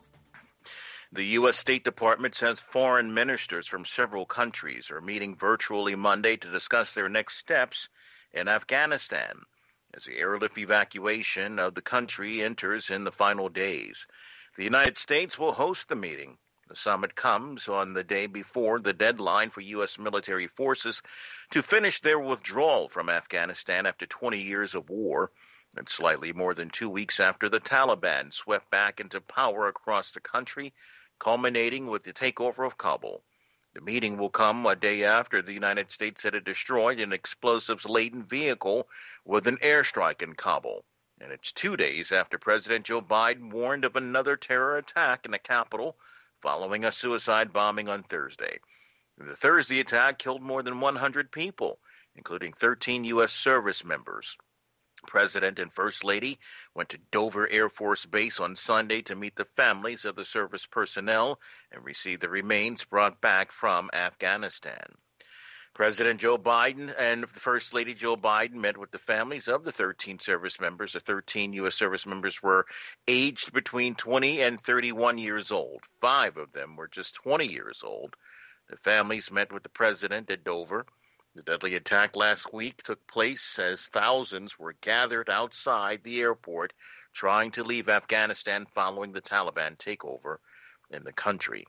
[SPEAKER 11] The U S State Department says foreign ministers from several countries are meeting virtually Monday to discuss their next steps in Afghanistan as the airlift evacuation of the country enters in the final days. The United States will host the meeting. The summit comes on the day before the deadline for U S military forces to finish their withdrawal from Afghanistan after twenty years of war. And slightly more than two weeks after the Taliban swept back into power across the country, culminating with the takeover of Kabul. The meeting will come a day after the United States said it destroyed an explosives-laden vehicle with an airstrike in Kabul. And it's two days after President Joe Biden warned of another terror attack in the capital following a suicide bombing on Thursday. The Thursday attack killed more than one hundred people, including thirteen U S service members. President and First Lady went to Dover Air Force Base on Sunday to meet the families of the service personnel and receive the remains brought back from Afghanistan. President Joe Biden and First Lady Joe Biden met with the families of the thirteen service members. The thirteen U S service members were aged between twenty and thirty-one years old. Five of them were just twenty years old. The families met with the president at Dover. The deadly attack last week took place as thousands were gathered outside the airport trying to leave Afghanistan following the Taliban takeover in the country.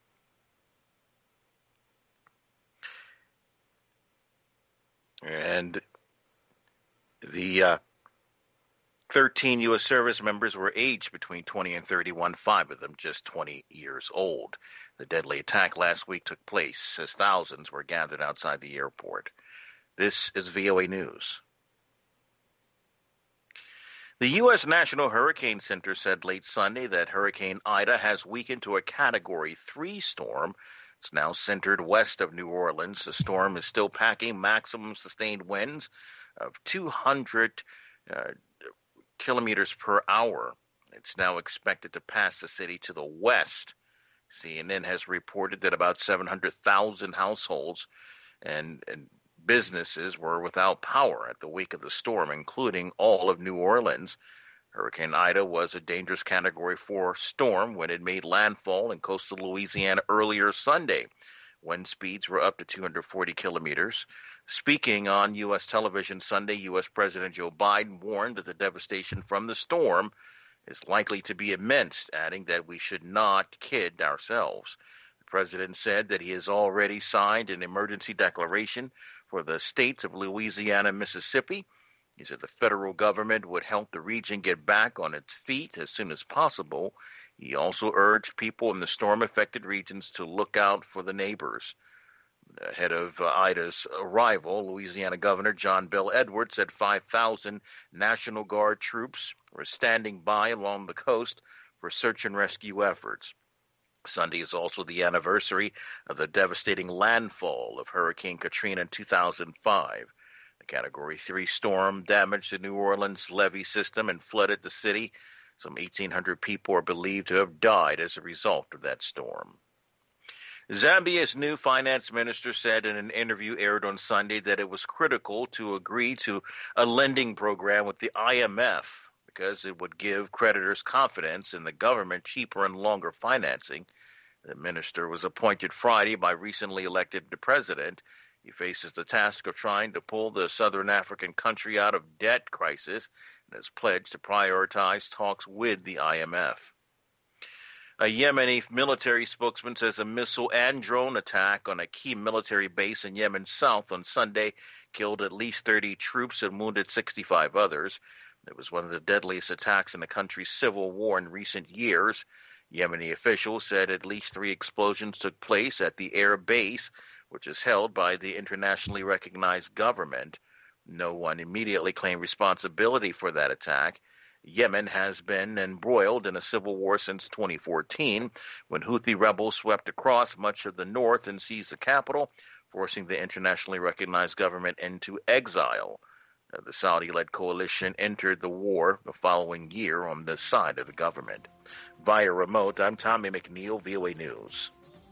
[SPEAKER 11] And the uh, thirteen U S service members were aged between twenty and thirty-one, five of them just twenty years old. The deadly attack last week took place as thousands were gathered outside the airport. This is V O A News. The U S National Hurricane Center said late Sunday that Hurricane Ida has weakened to a Category three storm. It's now centered west of New Orleans. The storm is still packing maximum sustained winds of two hundred uh, kilometers per hour. It's now expected to pass the city to the west. C N N has reported that about seven hundred thousand households and, and businesses were without power at the wake of the storm, including all of New Orleans. Hurricane Ida was a dangerous Category four storm when it made landfall in coastal Louisiana earlier Sunday. Wind speeds were up to two hundred forty kilometers. Speaking on U S television Sunday, U S President Joe Biden warned that the devastation from the storm is likely to be immense, adding that we should not kid ourselves. The president said that he has already signed an emergency declaration for the states of Louisiana and Mississippi. He said the federal government would help the region get back on its feet as soon as possible. He also urged people in the storm-affected regions to look out for the neighbors. Ahead of uh, Ida's arrival, Louisiana Governor John Bel Edwards said five thousand National Guard troops were standing by along the coast for search and rescue efforts. Sunday is also the anniversary of the devastating landfall of Hurricane Katrina in two thousand five. The Category three storm damaged the New Orleans levee system and flooded the city. Some eighteen hundred people are believed to have died as a result of that storm. Zambia's new finance minister said in an interview aired on Sunday that it was critical to agree to a lending program with the I M F because it would give creditors confidence in the government cheaper and longer financing. The minister was appointed Friday by recently elected president. He faces the task of trying to pull the southern African country out of debt crisis and has pledged to prioritize talks with the I M F. A Yemeni military spokesman says a missile and drone attack on a key military base in Yemen's south on Sunday killed at least thirty troops and wounded sixty-five others. It was one of the deadliest attacks in the country's civil war in recent years. Yemeni officials said at least three explosions took place at the air base, which is held by the internationally recognized government. No one immediately claimed responsibility for that attack. Yemen has been embroiled in a civil war since twenty fourteen, when Houthi rebels swept across much of the north and seized the capital, forcing the internationally recognized government into exile. Uh, the Saudi-led coalition entered the war the following year on the side of the government. Via remote, I'm Tommy McNeil, V O A News.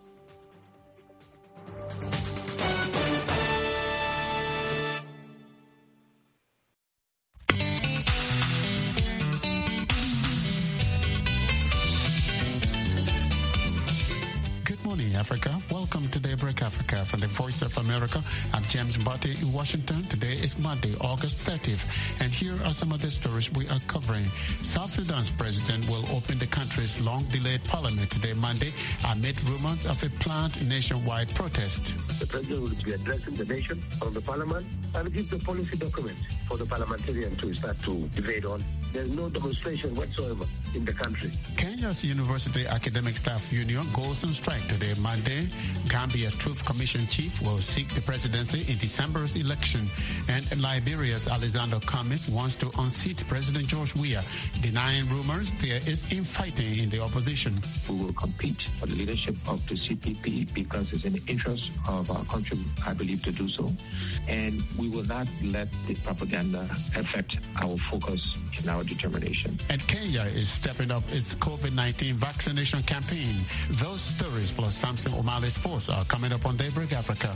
[SPEAKER 12] Good morning, Africa. Welcome to Daybreak Africa from the Voice of America. I'm James Mbate in Washington. Today is Monday, August thirtieth, and here are some of the stories we are covering. South Sudan's president will open the country's long-delayed parliament today, Monday, amid rumors of a planned nationwide protest.
[SPEAKER 13] The president will be addressing the nation from the parliament and give the policy document for the parliamentarian to start to debate on. There's no demonstration whatsoever in the country.
[SPEAKER 12] Kenya's University Academic Staff Union goes on strike today, Monday. Gambia's Truth Commission chief will seek the presidency in December's election. And Liberia's Alexander Cummings wants to unseat President George Weah, denying rumors there is infighting in the opposition.
[SPEAKER 14] We will compete for the leadership of the C P P because it's in the interest of our country, I believe, to do so. And we will not let the propaganda affect our focus in our determination.
[SPEAKER 12] And Kenya is stepping up its COVID nineteen vaccination campaign. Those stories plus Samson O'Malley Sports are coming up on Daybreak Africa.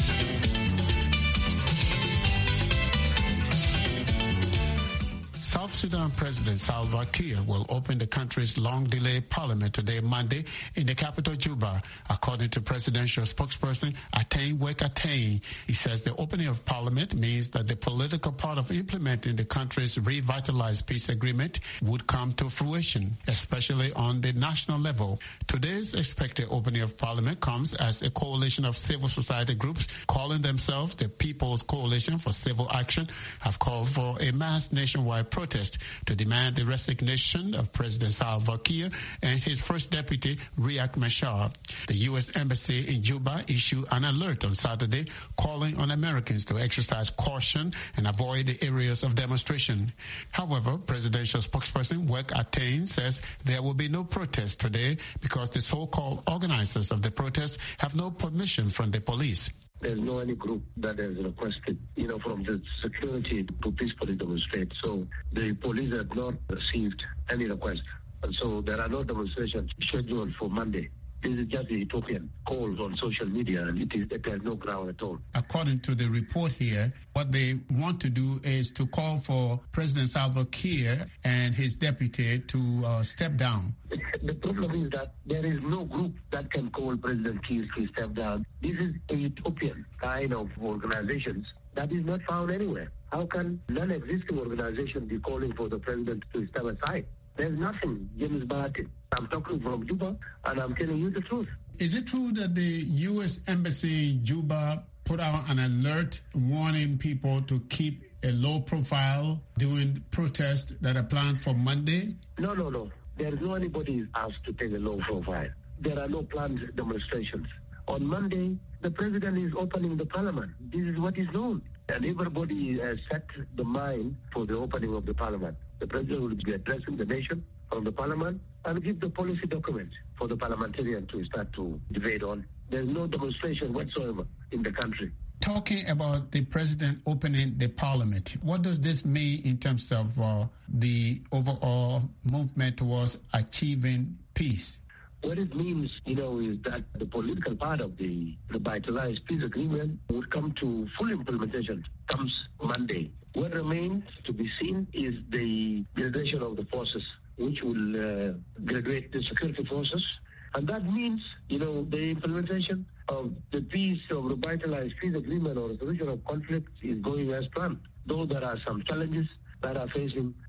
[SPEAKER 12] South Sudan President Salva Kiir will open the country's long-delayed parliament today, Monday, in the capital, Juba. According to presidential spokesperson Atain Wek Atain, he says the opening of parliament means that the political part of implementing the country's revitalized peace agreement would come to fruition, especially on the national level. Today's expected opening of parliament comes as a coalition of civil society groups calling themselves the People's Coalition for Civil Action have called for a mass nationwide protest to demand the resignation of President Salva Kiir and his first deputy, Riek Machar. The U S Embassy in Juba issued an alert on Saturday calling on Americans to exercise caution and avoid the areas of demonstration. However, presidential spokesperson Wek Atain says there will be no protest today because the so-called organizers of the protest have no permission from the police.
[SPEAKER 13] There's no any group that has requested, you know, from the security to peacefully demonstrate. So the police have not received any request. And so there are no demonstrations scheduled for Monday. This is just the Ethiopian calls on social media, and it, is, it has no ground at all.
[SPEAKER 12] According to the report here, what they want to do is to call for President Salva Kiir and his deputy to uh, step down.
[SPEAKER 13] The problem is that there is no group that can call President Kiir to step down. This is a Ethiopian kind of organizations that is not found anywhere. How can non-existing organization be calling for the president to step aside? There's nothing, James Barton. I'm talking from Juba, and I'm telling you the truth.
[SPEAKER 12] Is it true that the U S Embassy in Juba put out an alert warning people to keep a low profile during protests that are planned for Monday?
[SPEAKER 13] No, no, no. There is no anybody asked to take a low profile. There are no planned demonstrations. On Monday, the president is opening the parliament. This is what is known. And everybody has set the mind for the opening of the parliament. The president will be addressing the nation from the parliament and give the policy document for the parliamentarian to start to debate on. There's no demonstration whatsoever in the country.
[SPEAKER 12] Talking about the president opening the parliament, what does this mean in terms of uh, the overall movement towards achieving peace?
[SPEAKER 13] What it means, you know, is that the political part of the revitalized peace agreement would come to full implementation comes Monday. What remains to be seen is the gradation of the forces, which will uh, graduate the security forces. And that means, you know, the implementation of the peace of revitalized peace agreement or resolution of conflict is going as planned. Though there are some challenges that are facing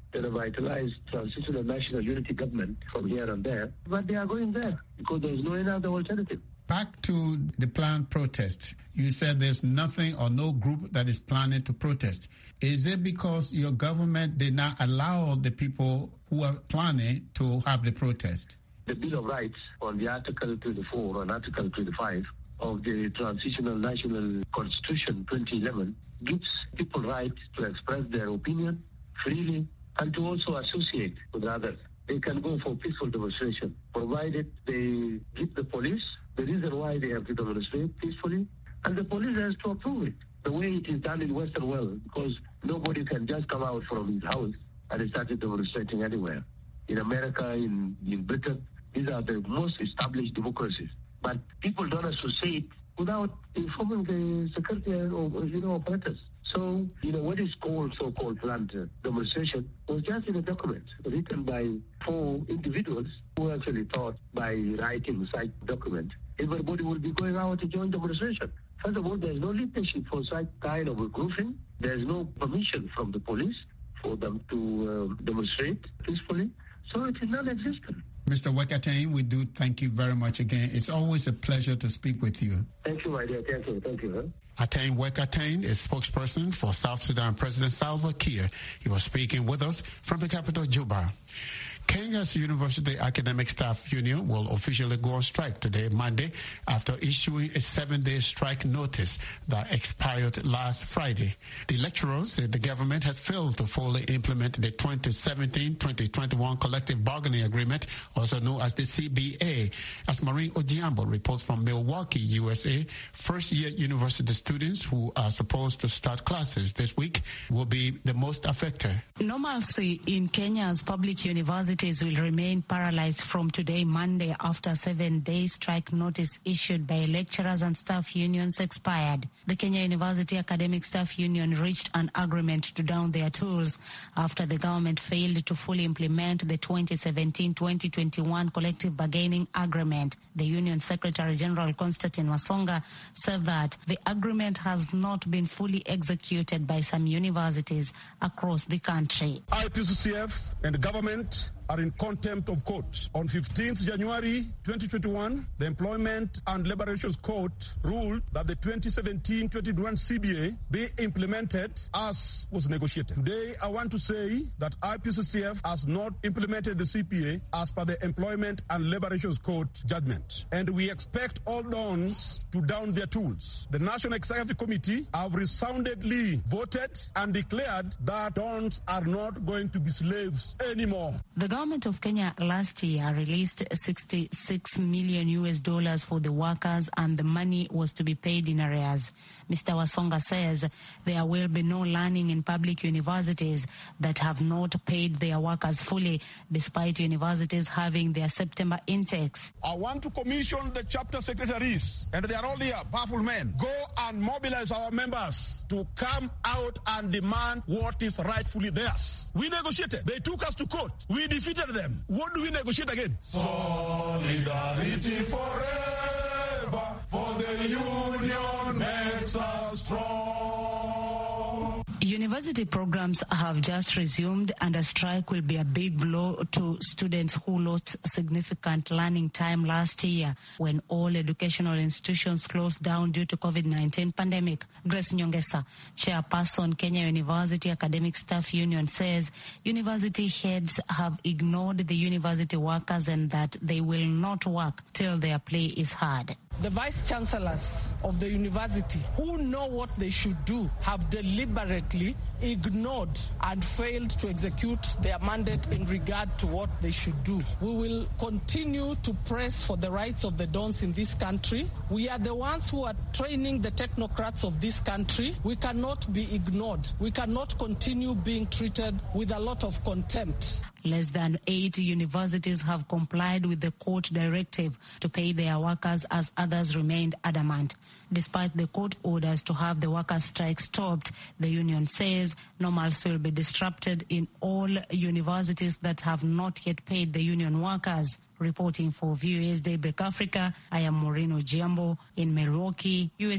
[SPEAKER 13] the revitalized transitional national unity government from here and there, but they are going there because there is no any other alternative.
[SPEAKER 12] Back to the planned protest. You said there's nothing or no group that is planning to protest. Is it because your government did not allow the people who are planning to have the protest?
[SPEAKER 13] The Bill of Rights on the Article twenty-four and Article twenty-five of the Transitional National Constitution twenty eleven gives people right to express their opinion freely and to also associate with others. They can go for peaceful demonstration, provided they give the police the reason why they have to demonstrate peacefully, and the police has to approve it, the way it is done in Western world, because nobody can just come out from his house and start demonstrating anywhere. In America, in, in Britain, these are the most established democracies. But people don't associate without informing the security or, you know, apparatus. So, you know, what is called so-called planned demonstration was just in a document written by four individuals who actually thought by writing such document, everybody will be going out to join demonstration. First of all, there's no leadership for such kind of a grouping. There's no permission from the police for them to uh, demonstrate peacefully. So it is non-existent.
[SPEAKER 12] Mister Wekatain, we do thank you very much again. It's always a pleasure to speak with you.
[SPEAKER 13] Thank you, my dear. Thank you. Thank you. Huh?
[SPEAKER 12] Atain Wekatain is spokesperson for South Sudan President Salva Kiir. He was speaking with us from the capital, Juba. Kenya's University Academic Staff Union will officially go on strike today, Monday, after issuing a seven-day strike notice that expired last Friday. The lecturers said the government has failed to fully implement the twenty seventeen twenty twenty-one Collective Bargaining Agreement, also known as the C B A. As Maureen Ojiambo reports from Milwaukee, U S A, first-year university students who are supposed to start classes this week will be the most affected.
[SPEAKER 1] Normalcy in Kenya's public universities will remain paralyzed from today, Monday, after seven-day strike notice issued by lecturers and staff unions expired. The Kenya University Academic Staff Union reached an agreement to down their tools after the government failed to fully implement the twenty seventeen twenty twenty-one Collective Bargaining Agreement. The Union Secretary General Constantine Wasonga said that the agreement has not been fully executed by some universities across the country.
[SPEAKER 15] I P C C F and the government are in contempt of court. On fifteenth January twenty twenty-one, the Employment and Labor Relations Court ruled that the twenty seventeen twenty twenty-one C B A be implemented as was negotiated. Today, I want to say that I P C C F has not implemented the C P A as per the Employment and Labor Relations Court judgment. And we expect all dons to down their tools. The National Executive Committee have resoundingly voted and declared that dons are not going to be slaves anymore.
[SPEAKER 1] The government of Kenya last year released sixty-six million U S dollars for the workers, and the money was to be paid in arrears. Mister Wasonga says there will be no learning in public universities that have not paid their workers fully, despite universities having their September intakes.
[SPEAKER 15] I want to commission the chapter secretaries, and they are all here, powerful men. Go and mobilize our members to come out and demand what is rightfully theirs. We negotiated. They took us to court. We defeated them. What do we negotiate again? Solidarity forever, for the union makes us strong.
[SPEAKER 1] University programs have just resumed, and a strike will be a big blow to students who lost significant learning time last year when all educational institutions closed down due to COVID nineteen pandemic. Grace Nyongesa, chairperson, Kenya University Academic Staff Union, says university heads have ignored the university workers and that they will not work till their play is heard.
[SPEAKER 16] The vice chancellors of the university, who know what they should do, have deliberately ignored and failed to execute their mandate in regard to what they should do. We will continue to press for the rights of the dons in this country. We are the ones who are training the technocrats of this country. We cannot be ignored. We cannot continue being treated with a lot of contempt.
[SPEAKER 1] Less than eight universities have complied with the court directive to pay their workers, as others remained adamant. Despite the court orders to have the workers' strike stopped, the union says normalcy will be disrupted in all universities that have not yet paid the union workers. Reporting for V O A's Daybreak Africa, I am Maureen Ojiambo in Milwaukee, U S A.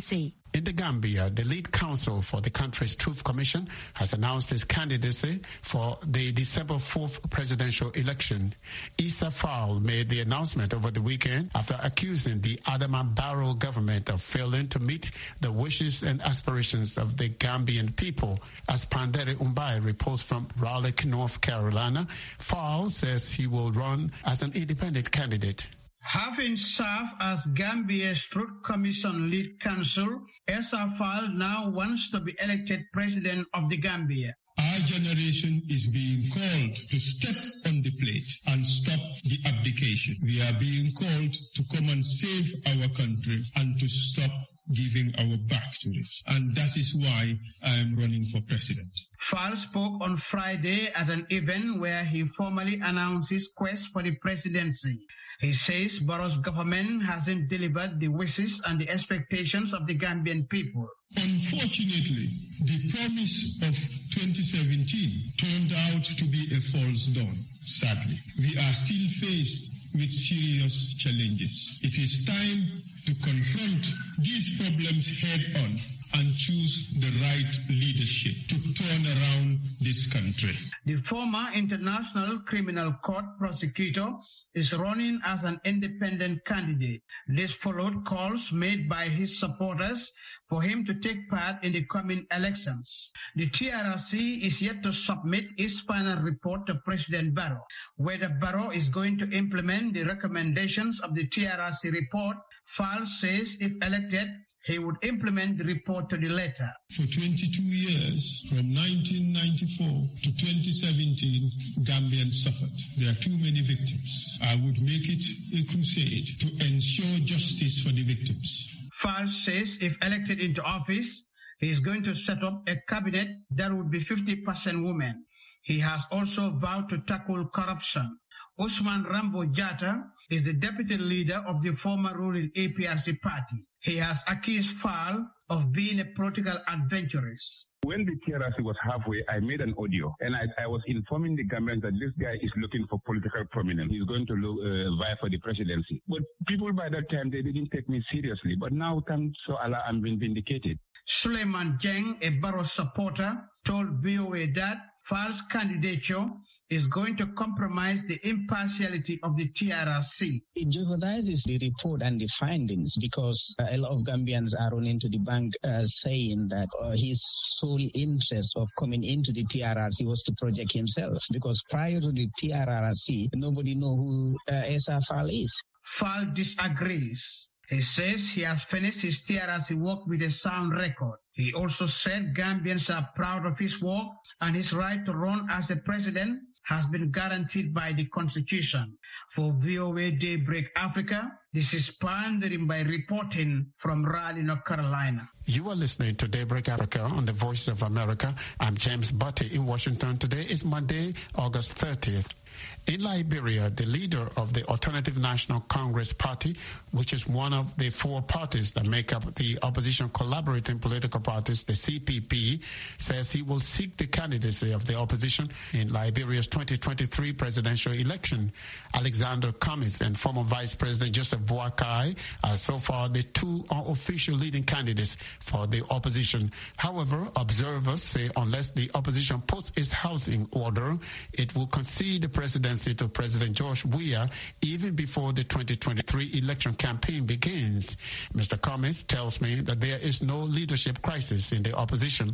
[SPEAKER 12] In the Gambia, the lead counsel for the country's Truth Commission has announced his candidacy for the December fourth presidential election. Issa Fall made the announcement over the weekend after accusing the Adama Barrow government of failing to meet the wishes and aspirations of the Gambian people. As Pandere Umbai reports from Raleigh, North Carolina, Fall says he will run as an independent candidate.
[SPEAKER 17] Having served as Gambia's Truth Commission lead counsel, Essa Fall now wants to be elected president of the Gambia.
[SPEAKER 18] Our generation is being called to step on the plate and stop the abdication. We are being called to come and save our country and to stop giving our back to it. And that is why I am running for president.
[SPEAKER 17] Fall spoke on Friday at an event where he formally announced his quest for the presidency. He says Barrow's government hasn't delivered the wishes and the expectations of the Gambian people.
[SPEAKER 18] Unfortunately, the promise of twenty seventeen turned out to be a false dawn, sadly. We are still faced with serious challenges. It is time to confront these problems head on and choose the right leadership to turn around this country.
[SPEAKER 17] The former International Criminal Court prosecutor is running as an independent candidate. This followed calls made by his supporters for him to take part in the coming elections. The T R R C is yet to submit its final report to President Barrow. Whether Barrow is going to implement the recommendations of the T R R C report, Fall says if elected, he would implement the report to the letter.
[SPEAKER 18] For twenty-two years, from nineteen ninety-four to twenty seventeen, Gambians suffered. There are too many victims. I would make it a crusade to ensure justice for the victims.
[SPEAKER 17] Fall says if elected into office, he is going to set up a cabinet that would be fifty percent women. He has also vowed to tackle corruption. Usman Rambo Jatta is the deputy leader of the former ruling A P R C party. He has accused Fall of being a political adventurist.
[SPEAKER 19] When the T R R C was halfway, I made an audio and I, I was informing the Gambians that this guy is looking for political prominence. He's going to look, uh, vie for the presidency. But people by that time, they didn't take me seriously. But now, thanks to Allah, I'm being vindicated.
[SPEAKER 17] Suleiman Jeng, a Barrow supporter, told V O A that Fall's candidature is going to compromise the impartiality of the T R R C.
[SPEAKER 20] It jeopardizes the report and the findings because uh, a lot of Gambians are running to the bank uh, saying that uh, his sole interest of coming into the T R R C was to project himself, because prior to the T R R C, nobody know who uh, Essa Fall is.
[SPEAKER 17] Fall disagrees. He says he has finished his T R R C work with a sound record. He also said Gambians are proud of his work and his right to run as a president has been guaranteed by the Constitution. For V O A Daybreak Africa, this is Pandering by reporting from Raleigh, North Carolina.
[SPEAKER 12] You are listening to Daybreak Africa on the Voice of America. I'm James Butte in Washington. Today is Monday, August thirtieth. In Liberia, the leader of the Alternative National Congress Party, which is one of the four parties that make up the opposition collaborating political parties, the C P P, says he will seek the candidacy of the opposition in Liberia's twenty twenty-three presidential election. Alexander Cummings and former Vice President Joseph Boakai are so far the two unofficial leading candidates for the opposition. However, observers say unless the opposition puts its house in order, it will concede the presidency to President George Weah even before the twenty twenty-three election campaign begins. Mister Cummings tells me that there is no leadership crisis in the opposition.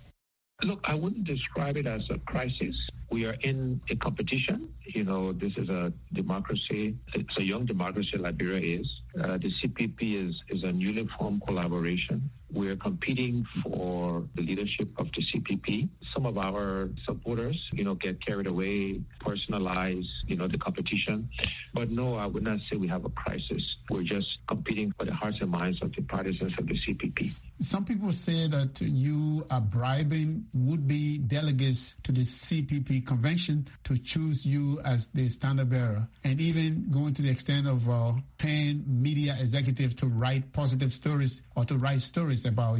[SPEAKER 14] Look, I wouldn't describe it as a crisis. We are in a competition. You know, this is a democracy. It's a young democracy, Liberia is. Uh, the C P P is, is a newly formed collaboration. We're competing for the leadership of the C P P. Some of our supporters, you know, get carried away, personalize, you know, the competition. But no, I would not say we have a crisis. We're just competing for the hearts and minds of the partisans of the C P P.
[SPEAKER 12] Some people say that you are bribing would-be delegates to the C P P convention to choose you as the standard bearer, and even going to the extent of uh, paying media executives to write positive stories or to write stories about you.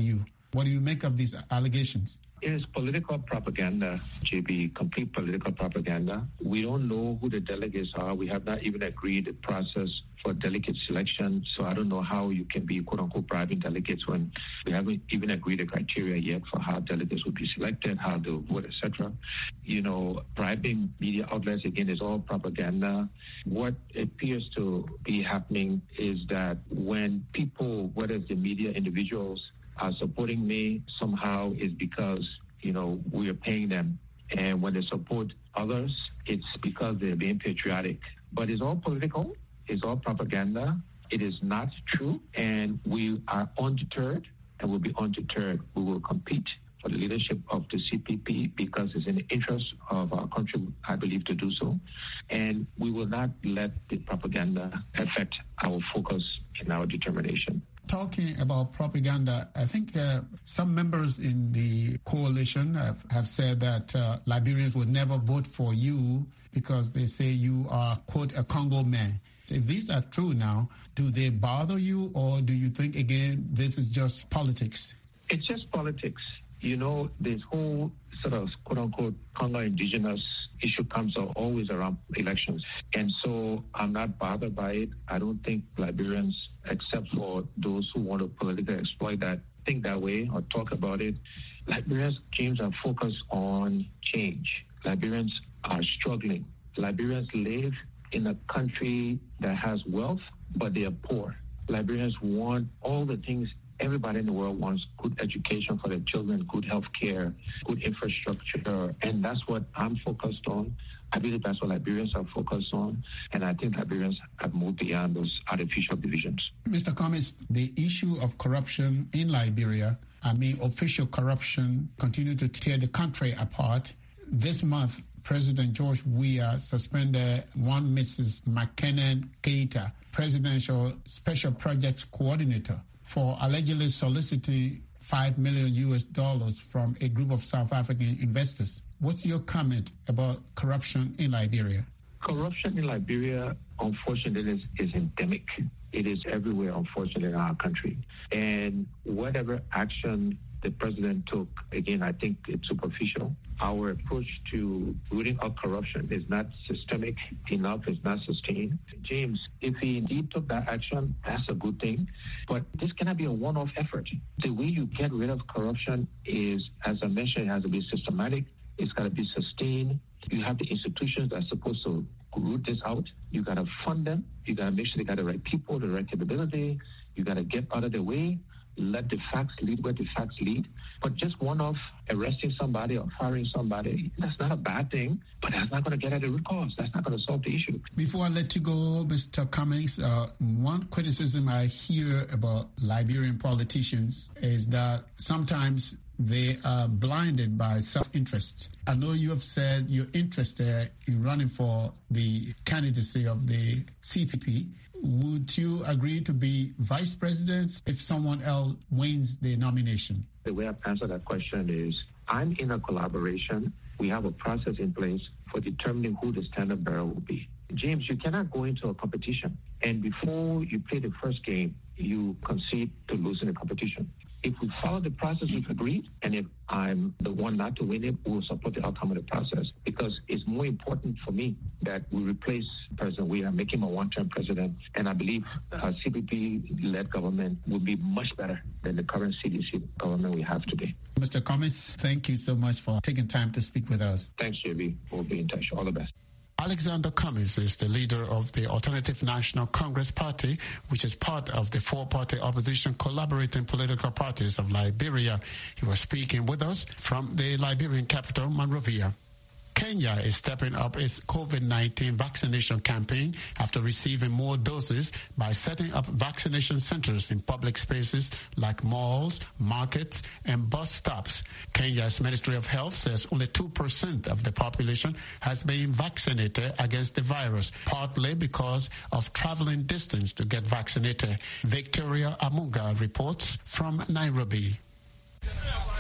[SPEAKER 12] What do you make of these allegations?
[SPEAKER 14] It is political propaganda, J B, complete political propaganda. We don't know who the delegates are. We have not even agreed the process for delegate selection. So I don't know how you can be, quote unquote, bribing delegates when we haven't even agreed the criteria yet for how delegates will be selected, how they'll vote, et cetera. You know, bribing media outlets, again, is all propaganda. What appears to be happening is that when people, whether it's the media individuals, are supporting me somehow is because, you know, we are paying them. And when they support others, it's because they're being patriotic. But it's all political. It's all propaganda. It is not true. And we are undeterred and will be undeterred. We will compete for the leadership of the C P P because it's in the interest of our country, I believe, to do so. And we will not let the propaganda affect our focus and our determination.
[SPEAKER 12] Talking about propaganda, I think uh, some members in the coalition have, have said that uh, Liberians would never vote for you because they say you are, quote, a Congo man. If these are true now, do they bother you, or do you think, again, this is just politics?
[SPEAKER 14] It's just politics. You know, this whole sort of quote-unquote Congo indigenous issue comes up always around elections. And so I'm not bothered by it. I don't think Liberians, except for those who want to politically exploit that, think that way or talk about it. Liberians, James, are focused on change. Liberians are struggling. Liberians live in a country that has wealth, but they are poor. Liberians want all the things everybody in the world wants: good education for their children, good health care, good infrastructure. And that's what I'm focused on. I believe that's what Liberians are focused on. And I think Liberians have moved beyond those artificial divisions.
[SPEAKER 12] Mister Cummings, the issue of corruption in Liberia, I mean, official corruption, continue to tear the country apart. This month, President George Weah suspended one Missus McKinnon Keita, Presidential Special Projects Coordinator, for allegedly soliciting five million U S dollars from a group of South African investors. What's your comment about corruption in Liberia?
[SPEAKER 14] Corruption in Liberia, unfortunately, is, is endemic. It is everywhere, unfortunately, in our country. And whatever action the president took, again, I think it's superficial. Our approach to rooting out corruption is not systemic enough, it's not sustained. James, if he indeed took that action, that's a good thing. But this cannot be a one-off effort. The way you get rid of corruption is, as I mentioned, it has to be systematic. It's got to be sustained. You have the institutions that are supposed to root this out. You got to fund them. You got to make sure they got the right people, the right capability. You got to get out of the way. Let the facts lead where the facts lead. But just one-off arresting somebody or firing somebody, that's not a bad thing, but that's not going to get at the root cause. That's not going to solve the issue.
[SPEAKER 12] Before I let you go, Mister Cummings, uh, one criticism I hear about Liberian politicians is that sometimes they are blinded by self-interest. I know you have said you're interested in running for the candidacy of the C P P. Would you agree to be vice president if someone else wins the nomination?
[SPEAKER 14] The way I've answered that question is I'm in a collaboration. We have a process in place for determining who the standard bearer will be. James, you cannot go into a competition and before you play the first game, you concede to losing the competition. If we follow the process we've agreed, and if I'm the one not to win it, we'll support the outcome of the process, because it's more important for me that we replace President Weah, make him a one-term president, and I believe a C P P-led government will be much better than the current C D C government we have today.
[SPEAKER 12] Mister Cummings, thank you so much for taking time to speak with us.
[SPEAKER 14] Thanks, J B. We'll be in touch. All the best.
[SPEAKER 12] Alexander Cummings is the leader of the Alternative National Congress Party, which is part of the four-party opposition collaborating political parties of Liberia. He was speaking with us from the Liberian capital, Monrovia. Kenya is stepping up its COVID nineteen vaccination campaign after receiving more doses by setting up vaccination centers in public spaces like malls, markets, and bus stops. Kenya's Ministry of Health says only two percent of the population has been vaccinated against the virus, partly because of traveling distance to get vaccinated. Victoria Amunga reports from Nairobi.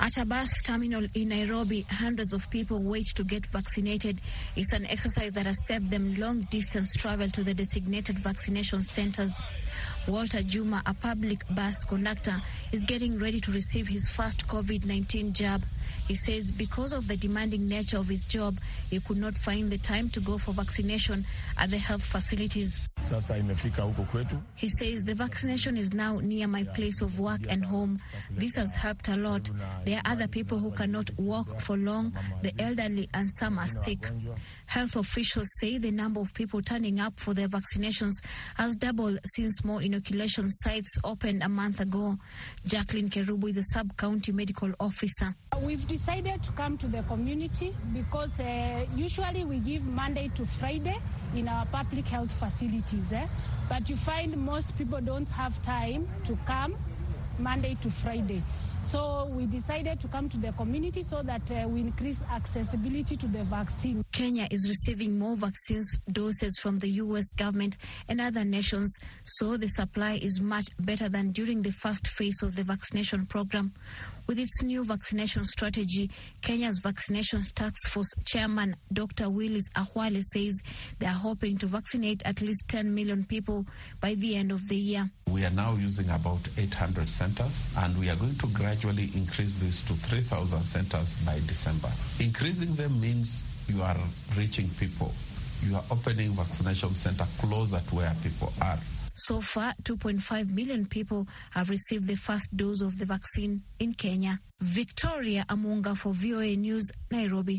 [SPEAKER 21] At a bus terminal in Nairobi, hundreds of people wait to get vaccinated. It's an exercise that has saved them long-distance travel to the designated vaccination centers. Walter Juma, a public bus conductor, is getting ready to receive his first COVID nineteen jab. He says because of the demanding nature of his job, he could not find the time to go for vaccination at the health facilities.
[SPEAKER 22] Sasa imefika huko kwetu.
[SPEAKER 21] He says the vaccination is now near my place of work and home. This has helped a lot. There are other people who cannot walk for long, the elderly, and some are sick. Health officials say the number of people turning up for their vaccinations has doubled since more inoculation sites opened a month ago. Jacqueline Kerubu is the sub-county medical officer.
[SPEAKER 23] We've decided to come to the community because uh, usually we give Monday to Friday in our public health facilities. Eh? But you find most people don't have time to come Monday to Friday. So we decided to come to the community so that uh, we increase accessibility to the vaccine.
[SPEAKER 21] Kenya is receiving more vaccines doses from the U S government and other nations, so the supply is much better than during the first phase of the vaccination program. With its new vaccination strategy, Kenya's Vaccination Task Force Chairman Doctor Willis Ahwale says they are hoping to vaccinate at least ten million people by the end of the year.
[SPEAKER 24] We are now using about eight hundred centers, and we are going to gradually increase this to three thousand centers by December. Increasing them means you are reaching people. You are opening vaccination center closer to where people are.
[SPEAKER 21] So far, two point five million people have received the first dose of the vaccine in Kenya. Victoria Amunga for V O A News, Nairobi.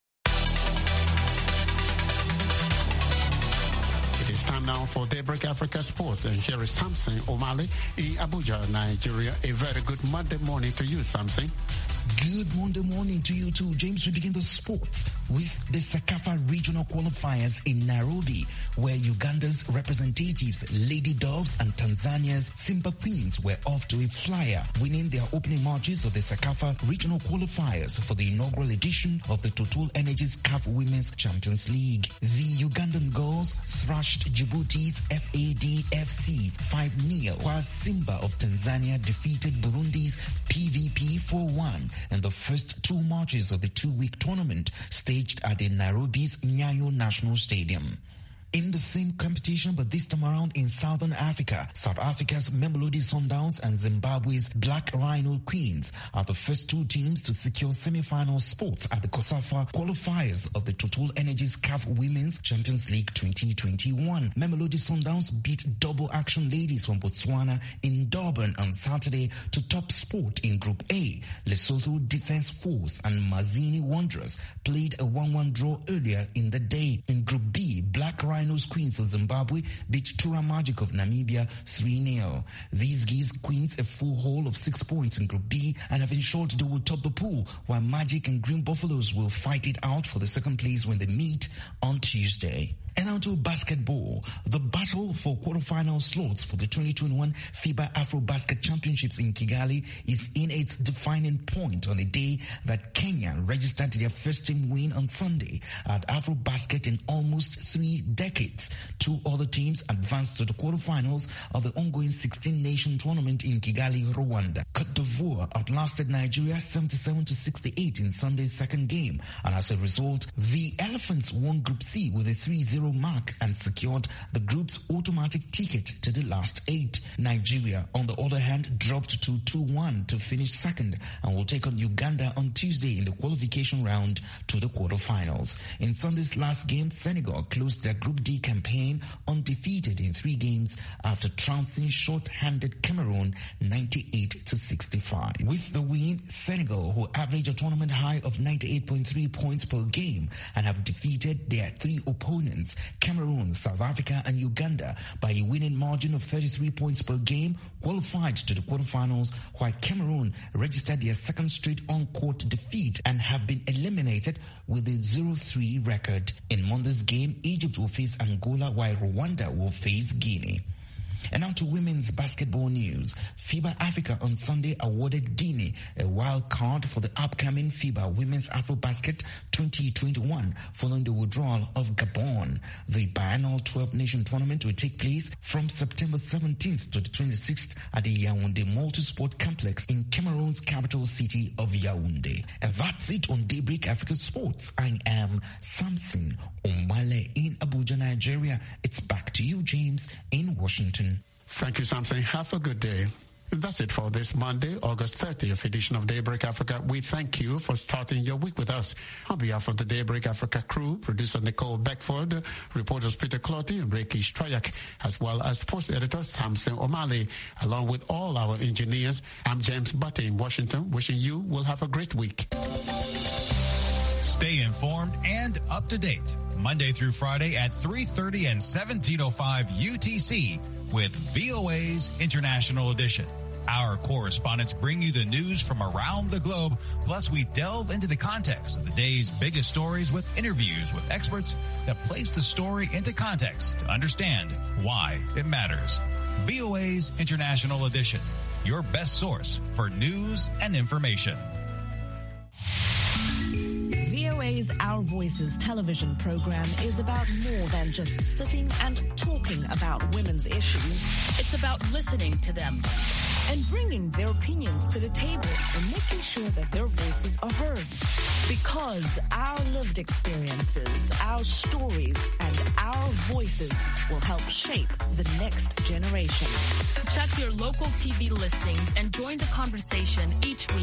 [SPEAKER 12] It is time now for Daybreak Africa Sports, and here is Samson Omale in Abuja, Nigeria. A very good Monday morning to you, Samson.
[SPEAKER 25] Good Monday morning to you too, James. We begin the sports with the Sakafa regional qualifiers in Nairobi, where Uganda's representatives, Lady Doves, and Tanzania's Simba Queens were off to a flyer, winning their opening matches of the Sakafa regional qualifiers for the inaugural edition of the Total Energies C A F Women's Champions League. The Ugandan girls thrashed Djibouti's F A D F C five nil, while Simba of Tanzania defeated Burundi's P V P four one. And the first two matches of the two-week tournament staged at the Nairobi's Nyayo National Stadium. In the same competition, but this time around in Southern Africa, South Africa's Mamelodi Sundowns and Zimbabwe's Black Rhino Queens are the first two teams to secure semi-final spots at the COSAFA qualifiers of the Total Energies C A F Women's Champions League twenty twenty-one. Mamelodi Sundowns beat Double Action Ladies from Botswana in Durban on Saturday to top spot in Group A. Lesotho Defence Force and Mazini Wanderers played a one one draw earlier in the day. In Group B, Black Rhino Queens of Zimbabwe beat Tura Magic of Namibia three nil. This gives Queens a full haul of six points in Group B and have ensured they will top the pool, while Magic and Green Buffaloes will fight it out for the second place when they meet on Tuesday. And now to basketball. The battle for quarterfinal slots for the twenty twenty-one FIBA Afro-Basket Championships in Kigali is in its defining point on a day that Kenya registered their first team win on Sunday at Afro-Basket in almost three decades. Two other teams advanced to the quarterfinals of the ongoing sixteen-nation tournament in Kigali, Rwanda. Cote d'Ivoire outlasted Nigeria seventy-seven to sixty-eight in Sunday's second game, and as a result, the Elephants won Group C with a three zero mark and secured the group's automatic ticket to the last eight. Nigeria, on the other hand, dropped to two one to finish second and will take on Uganda on Tuesday in the qualification round to the quarterfinals. In Sunday's last game, Senegal closed their Group D campaign undefeated in three games after trouncing short-handed Cameroon ninety-eight to sixty-five. With the win, Senegal, who averaged a tournament high of ninety-eight point three points per game and have defeated their three opponents, Cameroon, South Africa, and Uganda, by a winning margin of thirty-three points per game, qualified to the quarterfinals, while Cameroon registered their second straight on-court defeat and have been eliminated with a zero three record. In Monday's game, Egypt will face Angola, while Rwanda will face Guinea. And now to women's basketball news. FIBA Africa on Sunday awarded Guinea a wild card for the upcoming FIBA Women's AfroBasket twenty twenty-one following the withdrawal of Gabon. The biennial twelve-nation tournament will take place from September seventeenth to the twenty-sixth at the Yaoundé Multisport Complex in Cameroon's capital city of Yaoundé. And that's it on Daybreak Africa Sports. I am Samson Omale in Abuja, Nigeria. It's back to you, James, in Washington.
[SPEAKER 12] Thank you, Samson. Have a good day. That's it for this Monday, August thirtieth edition of Daybreak Africa. We thank you for starting your week with us. On behalf of the Daybreak Africa crew, producer Nicole Beckford, reporters Peter Clotty and Reiki Strayak, as well as sports editor Samson O'Malley, along with all our engineers, I'm James Butte in Washington, wishing you will have a great week.
[SPEAKER 2] Stay informed and up to date, Monday through Friday at three thirty and seventeen oh five U T C with V O A's International Edition. Our correspondents bring you the news from around the globe, plus we delve into the context of the day's biggest stories with interviews with experts that place the story into context to understand why it matters. V O A's International Edition, your best source for news and information.
[SPEAKER 4] V O A's Our Voices television program is about more than just sitting and talking about women's issues. It's about listening to them and bringing their opinions to the table and making sure that their voices are heard. Because our lived experiences, our stories, and our voices will help shape the next generation.
[SPEAKER 5] Check your local T V listings and join the conversation each week